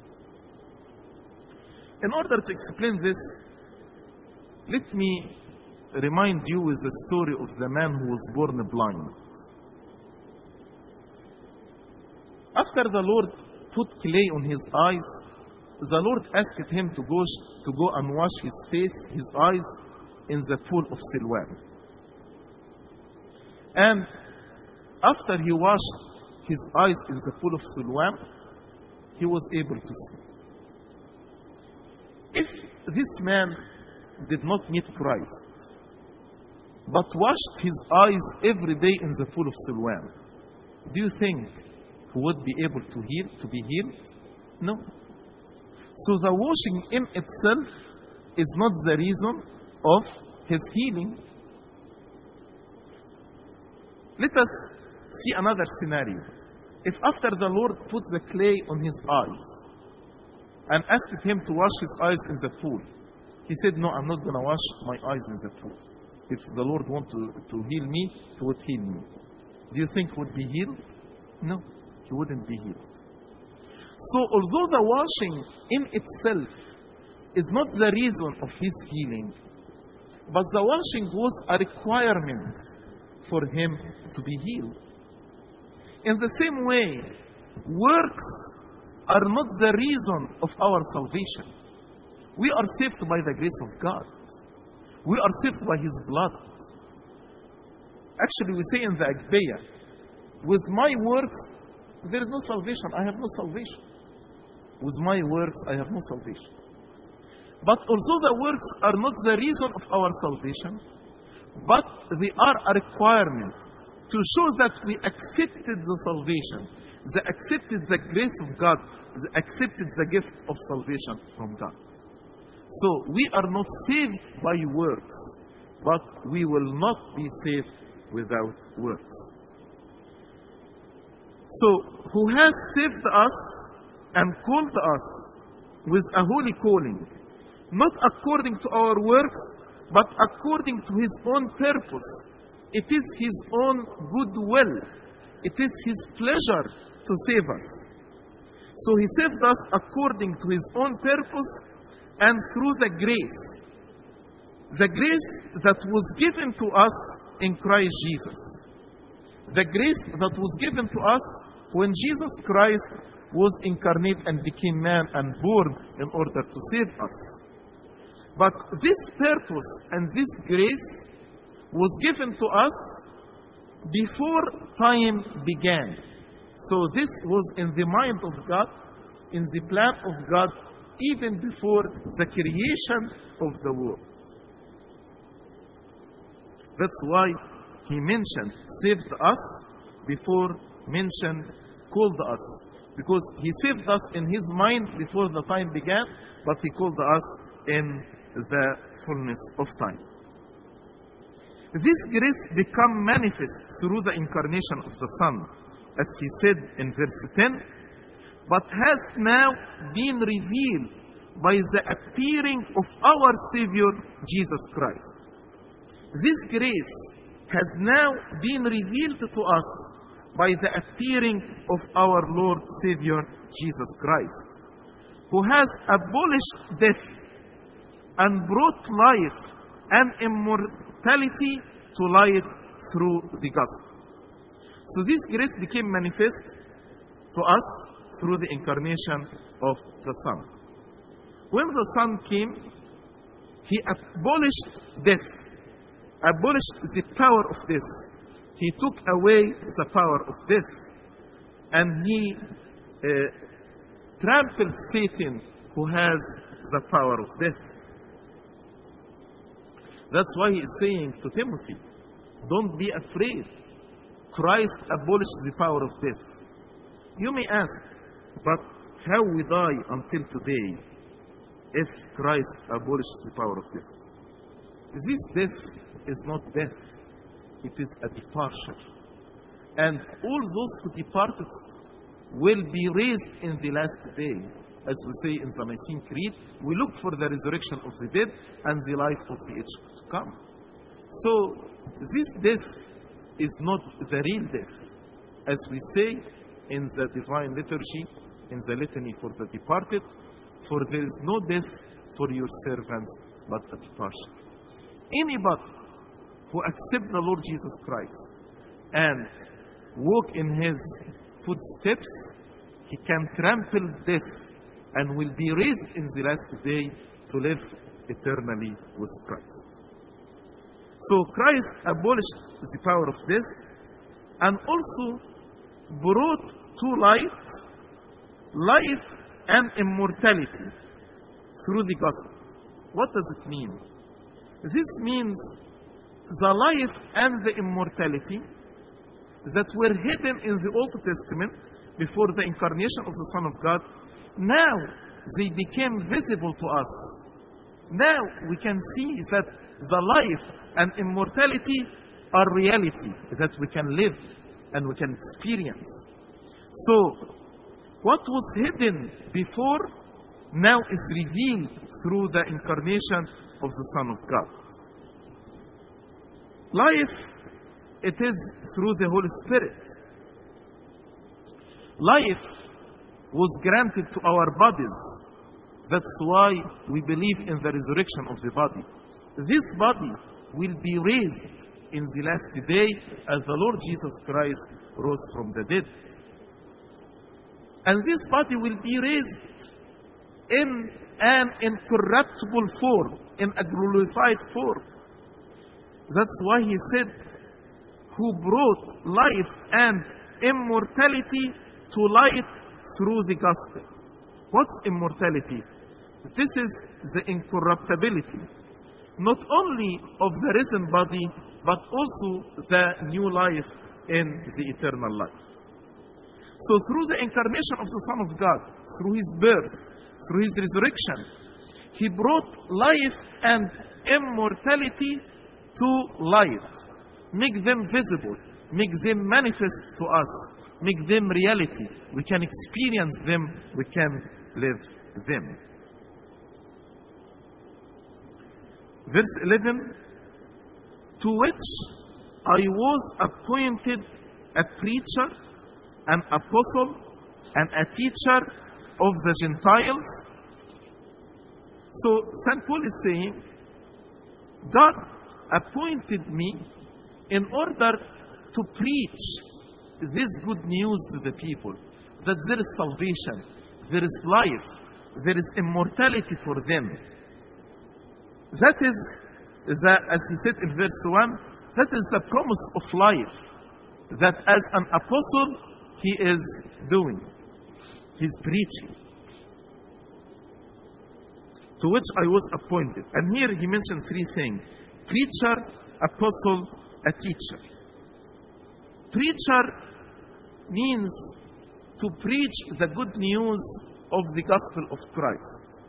S1: In order to explain this, let me remind you with the story of the man who was born blind. After the Lord put clay on his eyes, the Lord asked him to go and wash his face, his eyes, in the pool of Siloam. And after he washed his eyes in the pool of Siloam, he was able to see. If this man did not meet Christ, but washed his eyes every day in the pool of Siloam, do you think he would be able to be healed? No. So the washing in itself is not the reason of his healing. Let us see another scenario. If after the Lord put the clay on his eyes and asked him to wash his eyes in the pool, he said, no, I'm not going to wash my eyes in the pool. If the Lord wants to heal me, he would heal me. Do you think he would be healed? No, he wouldn't be healed. So although the washing in itself is not the reason of his healing, but the washing was a requirement for him to be healed. In the same way, works are not the reason of our salvation. We are saved by the grace of God. We are saved by his blood. Actually, we say in the Agpeya, with my works, there is no salvation. I have no salvation. With my works, I have no salvation. But although the works are not the reason of our salvation, but they are a requirement to show that we accepted the salvation, they accepted the grace of God, they accepted the gift of salvation from God. So we are not saved by works, but we will not be saved without works. So who has saved us and called us with a holy calling, not according to our works, but according to his own purpose. It is his own good will. It is his pleasure to save us. So he saved us according to his own purpose and through the grace. The grace that was given to us in Christ Jesus. The grace that was given to us when Jesus Christ was incarnate and became man and born in order to save us. But this purpose and this grace was given to us before time began. So this was in the mind of God, in the plan of God, even before the creation of the world. That's why he mentioned saved us before mentioned called us. Because he saved us in his mind before the time began, but he called us in the fullness of time. This grace became manifest through the incarnation of the Son, as he said in verse 10, but has now been revealed by the appearing of our Savior Jesus Christ. This grace has now been revealed to us by the appearing of our Lord Savior Jesus Christ, who has abolished death and brought life and immortality to light through the gospel. So this grace became manifest to us through the incarnation of the Son. When the Son came, he abolished death, abolished the power of death. He took away the power of death, and he trampled Satan, who has the power of death. That's why he is saying to Timothy, don't be afraid. Christ abolished the power of death. You may ask, but how we die until today if Christ abolished the power of death? This death is not death. It is a departure. And all those who departed will be raised in the last day. As we say in the Nicene Creed, we look for the resurrection of the dead and the life of the age to come. So this death is not the real death. As we say in the divine liturgy, in the litany for the departed, for there is no death for your servants but a departure. Anybody who accepts the Lord Jesus Christ and walk in his footsteps, He can trample death and will be raised in the last day to live eternally with Christ. So Christ abolished the power of death and also brought to light life and immortality through the gospel. What does it mean? This means the life and the immortality that were hidden in the Old Testament before the incarnation of the Son of God, now they became visible to us. Now we can see that the life and immortality are reality that we can live and we can experience. So what was hidden before now is revealed through the incarnation of the Son of God. Life, it is through the Holy Spirit. Life was granted to our bodies. That's why we believe in the resurrection of the body. This body will be raised in the last day as the Lord Jesus Christ rose from the dead. And this body will be raised in an incorruptible form, in a glorified form. That's why he said, who brought life and immortality to light through the gospel. What's immortality? This is the incorruptibility, not only of the risen body, but also the new life in the eternal life. So through the incarnation of the Son of God, through his birth, through his resurrection, he brought life and immortality to light. Make them visible, make them manifest to us, make them reality. We can experience them, we can live them. Verse 11, to which I was appointed a preacher, an apostle, and a teacher of the Gentiles. So St. Paul is saying, God appointed me in order to preach this good news to the people, that there is salvation, there is life, there is immortality for them. That is, as he said in verse 1, that is the promise of life, that as an apostle he is doing. He's preaching. To which I was appointed. And here he mentioned three things: preacher, apostle, a teacher. Preacher means to preach the good news of the gospel of Christ.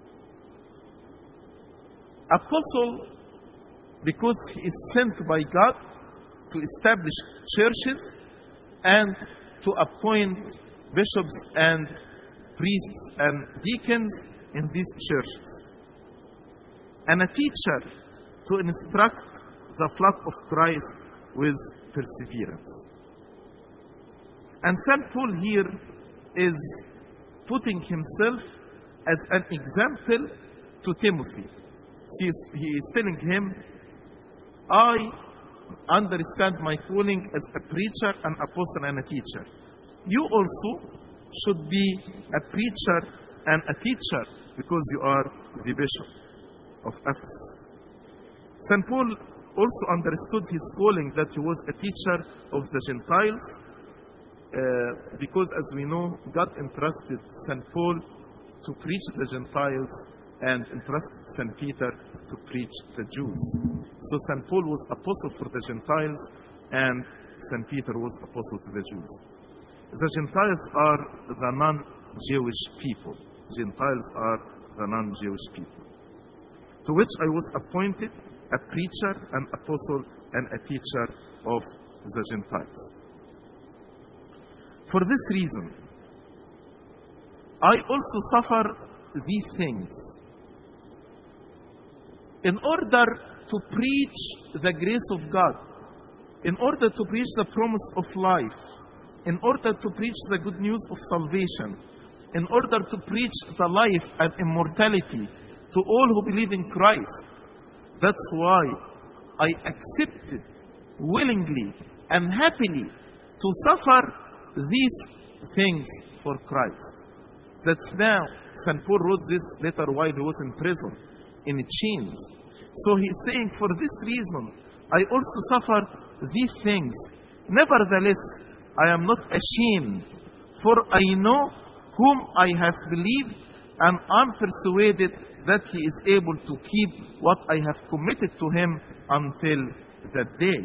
S1: Apostle, because he is sent by God to establish churches and to appoint bishops and priests and deacons in these churches. And a teacher, to instruct the flock of Christ with perseverance. And St. Paul here is putting himself as an example to Timothy. He is telling him, I understand my calling as a preacher, an apostle, and a teacher. You also should be a preacher and a teacher because you are the bishop of Ephesus. St. Paul also understood his calling, that he was a teacher of the Gentiles, because as we know, God entrusted St. Paul to preach the Gentiles and entrusted St. Peter to preach the Jews. So St. Paul was apostle for the Gentiles and St. Peter was apostle to the Jews. The Gentiles are the non-Jewish people. Gentiles are the non-Jewish people. To which I was appointed a preacher, an apostle, and a teacher of the Gentiles. For this reason, I also suffer these things in order to preach the grace of God, in order to preach the promise of life, in order to preach the good news of salvation, in order to preach the life and immortality to all who believe in Christ. That's why I accepted willingly and happily to suffer these things for Christ. That's now, St. Paul wrote this letter while he was in prison, in chains. So he's saying, for this reason, I also suffer these things. Nevertheless, I am not ashamed, for I know whom I have believed, and I'm persuaded that he is able to keep what I have committed to him until that day.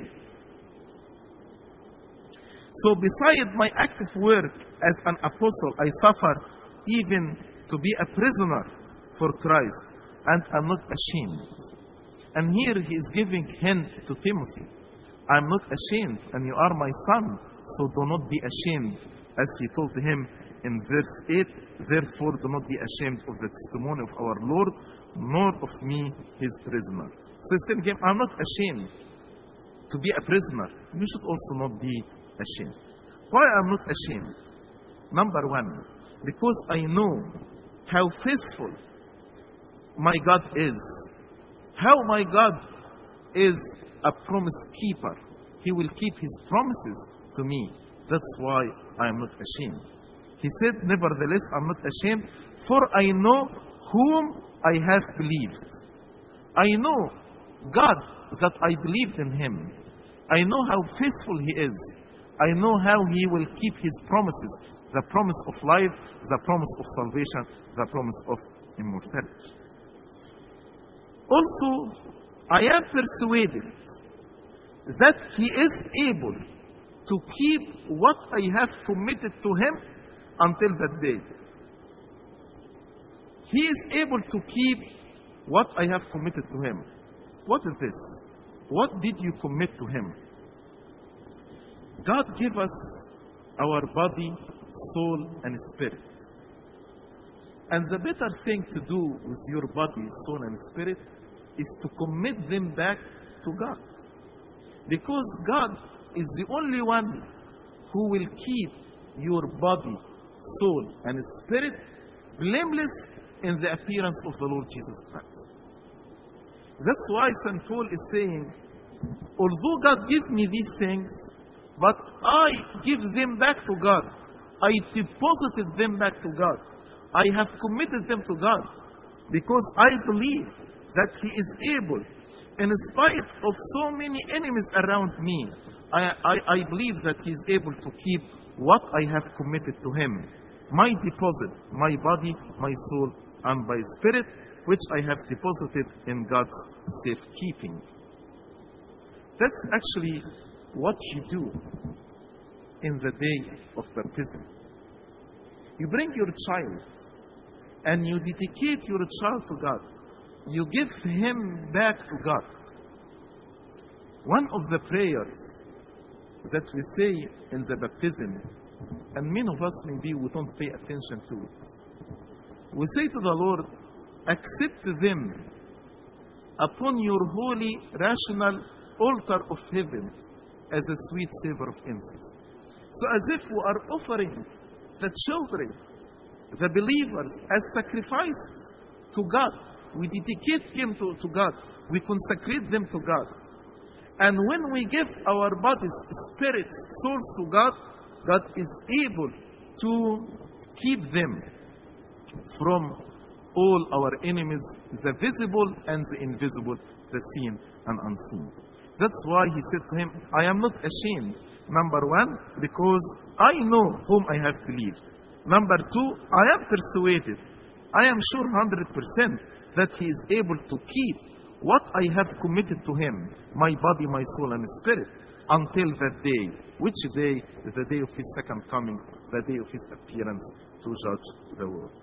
S1: So beside my active work as an apostle, I suffer even to be a prisoner for Christ, and I'm not ashamed. And here he is giving hint to Timothy. I'm not ashamed, and you are my son, so do not be ashamed, as he told him in verse 8, therefore do not be ashamed of the testimony of our Lord, nor of me, his prisoner. So he's telling him, I'm not ashamed to be a prisoner. You should also not be ashamed. Why I'm not ashamed? Number one, because I know how faithful my God is. How my God is a promise keeper. He will keep his promises to me. That's why I am not ashamed. He said, nevertheless, I'm not ashamed, for I know whom I have believed. I know God, that I believed in him. I know how faithful he is. I know how he will keep his promises. The promise of life, the promise of salvation, the promise of immortality. Also, I am persuaded that he is able to keep what I have committed to him until that day. He is able to keep what I have committed to him. What is this? What did you commit to him? God gave us our body, soul, and spirit. And the better thing to do with your body, soul, and spirit is to commit them back to God. Because God is the only one who will keep your body, soul, and spirit blameless in the appearance of the Lord Jesus Christ. That's why St. Paul is saying, although God gives me these things, but I give them back to God. I deposited them back to God. I have committed them to God because I believe that he is able, in spite of so many enemies around me, I believe that he is able to keep what I have committed to him. My deposit, my body, my soul, and my spirit, which I have deposited in God's safekeeping. That's actually what you do in the day of baptism. You bring your child and you dedicate your child to God. You give him back to God. One of the prayers that we say in the baptism, and many of us maybe we don't pay attention to it. We say to the Lord, accept them upon your holy, rational altar of heaven as a sweet savor of incense. So as if we are offering the children, the believers, as sacrifices to God. We dedicate them to God. We consecrate them to God. And when we give our bodies, spirits, souls to God, God is able to keep them from all our enemies, the visible and the invisible, the seen and unseen. That's why he said to him, I am not ashamed. Number one, because I know whom I have believed. Number two, I am persuaded. I am sure 100% that he is able to keep what I have committed to him, my body, my soul, and spirit, until that day. Which day? The day of his second coming, the day of his appearance to judge the world.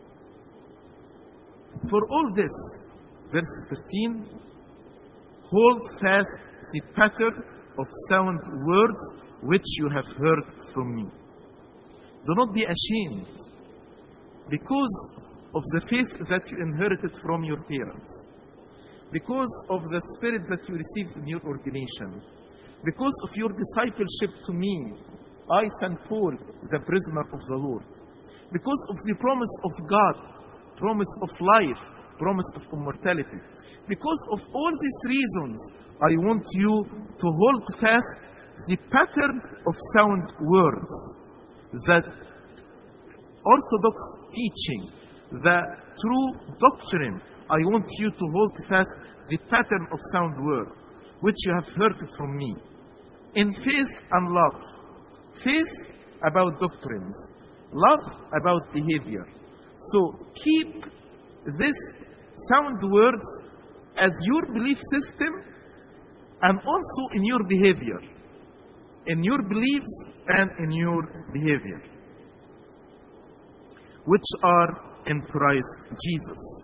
S1: For all this, verse 13, hold fast the pattern of sound words which you have heard from me. Do not be ashamed because of the faith that you inherited from your parents, because of the spirit that you received in your ordination, because of your discipleship to me, I, St. Paul, the prisoner of the Lord, because of the promise of God, promise of life, promise of immortality. Because of all these reasons, I want you to hold fast the pattern of sound words that orthodox teaching, the true doctrine. I want you to hold fast the pattern of sound word, which you have heard from me, in faith and love. Faith about doctrines, love about behavior. So keep this sound words as your belief system and also in your behavior, in your beliefs and in your behavior, which are in Christ Jesus.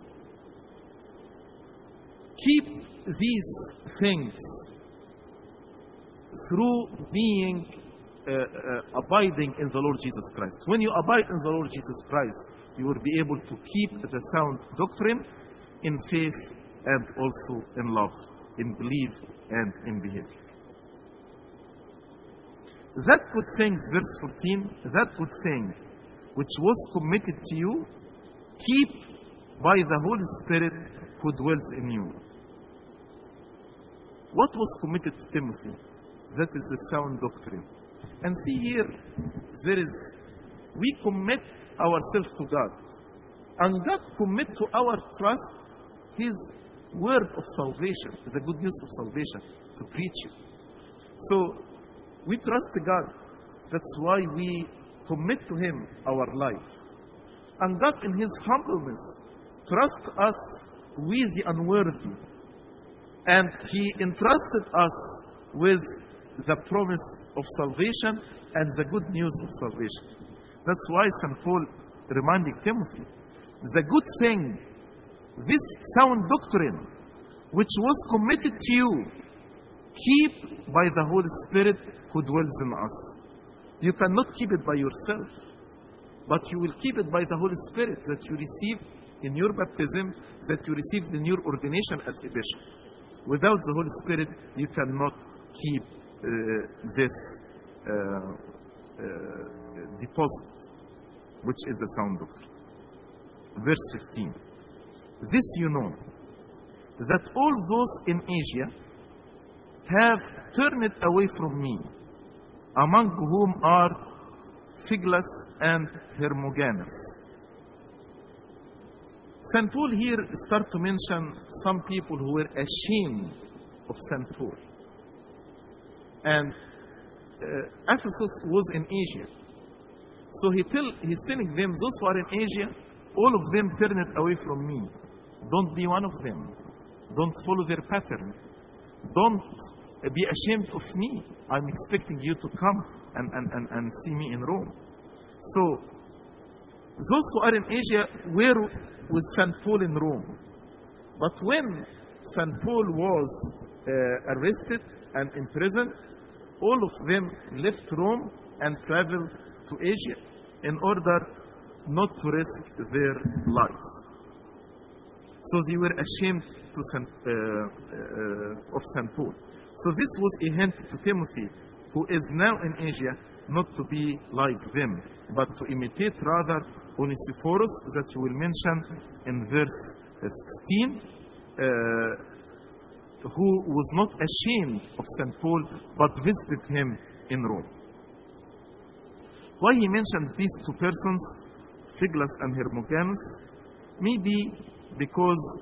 S1: Keep these things through being abiding in the Lord Jesus Christ. When you abide in the Lord Jesus Christ, you will be able to keep the sound doctrine in faith and also in love, in belief and in behavior. That good thing, verse 14, that good thing which was committed to you, keep by the Holy Spirit who dwells in you. What was committed to Timothy? That is the sound doctrine. And see here, we commit ourselves to God. And God commit to our trust His word of salvation, the good news of salvation, to preach it. So, we trust God. That's why we commit to Him our life. And God in His humbleness trusts us with the unworthy. And He entrusted us with the promise of salvation and the good news of salvation. That's why St. Paul reminding Timothy, the good thing, this sound doctrine, which was committed to you, keep by the Holy Spirit who dwells in us. You cannot keep it by yourself, but you will keep it by the Holy Spirit that you receive in your baptism, that you received in your ordination as a bishop. Without the Holy Spirit, you cannot keep this deposit, which is the sound doctrine. Verse 15. This you know, that all those in Asia have turned away from me, among whom are Phygelus and Hermogenes. St. Paul here starts to mention some people who were ashamed of St. Paul. And Ephesus was in Asia. So he's telling them, those who are in Asia, all of them turn it away from me. Don't be one of them. Don't follow their pattern. Don't be ashamed of me. I'm expecting you to come and see me in Rome. So, those who are in Asia were with St. Paul in Rome. But when St. Paul was arrested and imprisoned, all of them left Rome and traveled to Asia in order not to risk their lives. So they were ashamed of St. Paul. So this was a hint to Timothy, who is now in Asia, not to be like them, but to imitate rather Onesiphorus, that you will mention in verse 16, who was not ashamed of St. Paul, but visited him in Rome. Why he mentioned these two persons, Phygelus and Hermogenes? Maybe because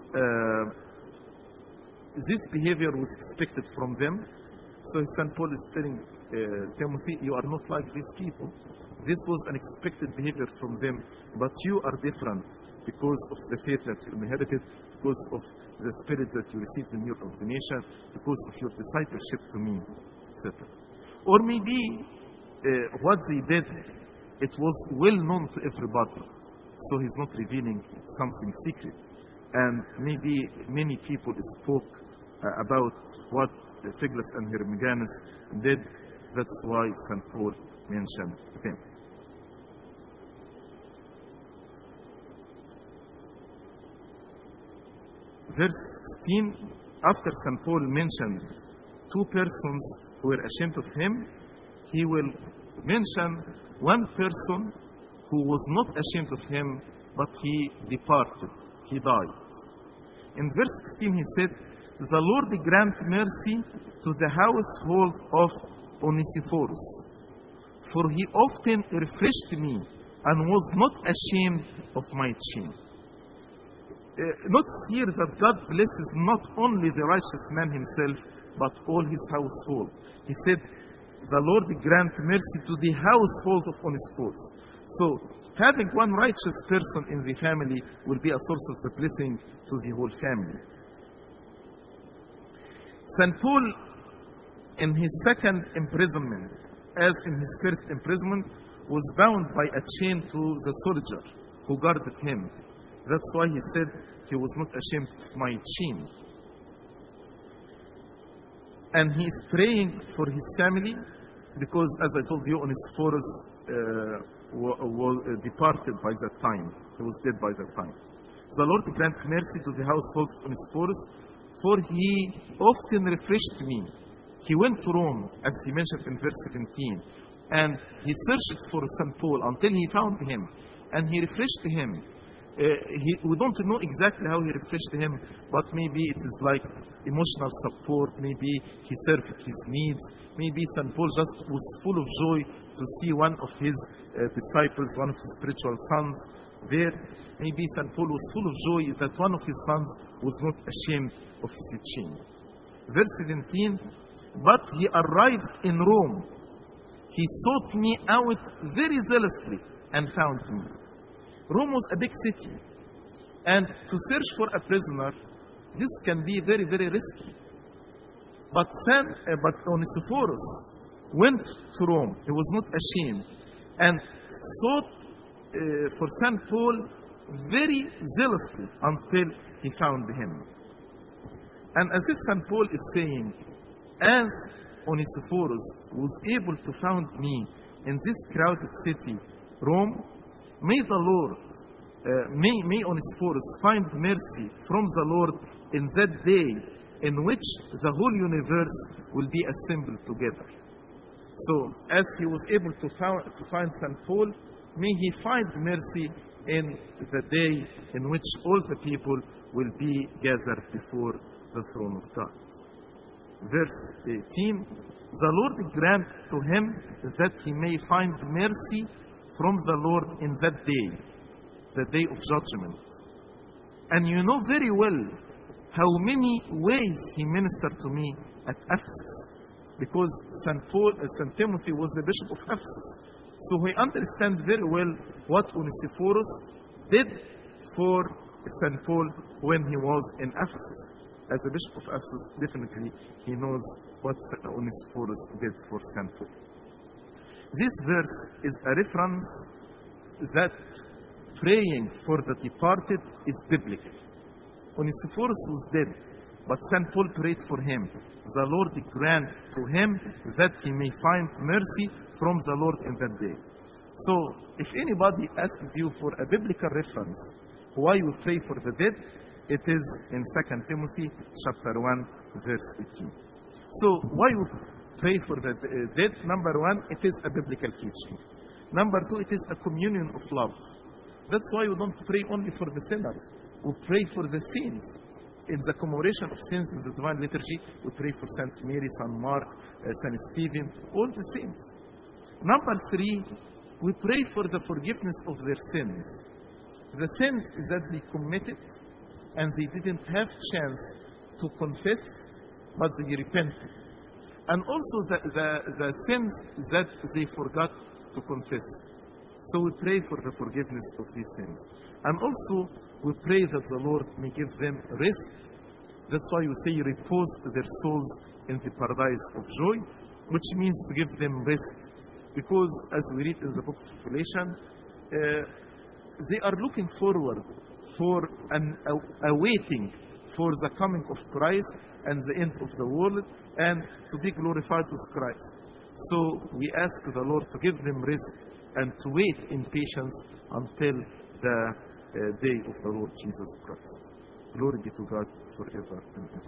S1: this behavior was expected from them. So St. Paul is telling Timothy, you are not like these people. This was an expected behavior from them, but you are different because of the faith that you inherited, because of the spirit that you received in your ordination, because of your discipleship to me, etc. Or maybe what they did, it was well known to everybody, so he's not revealing something secret. And maybe many people spoke about what Phygelus and Hermogenes did. That's why St. Paul mentioned them. Verse 16, after St. Paul mentioned two persons who were ashamed of him, he will mention one person who was not ashamed of him, but he departed, he died. In verse 16 he said, the Lord grant mercy to the household of Onesiphorus, for he often refreshed me and was not ashamed of my shame. Notice here that God blesses not only the righteous man himself, but all his household. He said, the Lord grant mercy to the household of Onesiphorus. So, having one righteous person in the family will be a source of the blessing to the whole family. St. Paul, in his second imprisonment, as in his first imprisonment, was bound by a chain to the soldier who guarded him. That's why he said he was not ashamed of my chain. And he is praying for his family because, as I told you, Onesiphorus departed by that time. He was dead by that time. The Lord grant mercy to the household of Onesiphorus, for he often refreshed me. He went to Rome, as he mentioned in verse 17, and he searched for St. Paul until he found him, and he refreshed him. We don't know exactly how he refreshed him, but maybe it is like emotional support, maybe he served his needs, maybe St. Paul just was full of joy to see one of his disciples, one of his spiritual sons there. Maybe St. Paul was full of joy that one of his sons was not ashamed of his shame. Verse 17, but he arrived in Rome. He sought me out very zealously and found me. Rome was a big city, and to search for a prisoner, this can be very, very risky. But Onesiphorus went to Rome. He was not ashamed, and sought for St. Paul very zealously until he found him. And as if St. Paul is saying, as Onesiphorus was able to find me in this crowded city, Rome, may the Lord, may Onesiphorus find mercy from the Lord in that day in which the whole universe will be assembled together. So, as he was able to find St. Paul, may he find mercy in the day in which all the people will be gathered before the throne of God. Verse 18, the Lord grant to him that he may find mercy from the Lord in that day, the day of judgment. And you know very well how many ways he ministered to me at Ephesus, because St. Timothy was the bishop of Ephesus. So he understands very well what Onesiphorus did for St. Paul when he was in Ephesus. As a bishop of Ephesus, definitely he knows what Onesiphorus did for St. Paul. This verse is a reference that praying for the departed is biblical. Onesiphorus was dead, but St. Paul prayed for him. The Lord grant to him that he may find mercy from the Lord in that day. So, if anybody asks you for a biblical reference why we pray for the dead, it is in 2 Timothy chapter 1, verse 18. So, why we pray for the dead? Number one, it is a biblical teaching. Number two, it is a communion of love. That's why we don't pray only for the sinners. We pray for the saints. In the commemoration of sins in the Divine Liturgy, we pray for St. Mary, St. Mark, St. Stephen, all the saints. Number three, we pray for the forgiveness of their sins. The sins that they committed and they didn't have chance to confess, but they repented. And also the sins that they forgot to confess. So we pray for the forgiveness of these sins. And also we pray that the Lord may give them rest. That's why we say repose their souls in the paradise of joy, which means to give them rest. Because as we read in the book of Revelation, they are looking forward for awaiting for the coming of Christ and the end of the world, and to be glorified with Christ. So we ask the Lord to give them rest and to wait in patience until the day of the Lord Jesus Christ. Glory be to God forever and ever.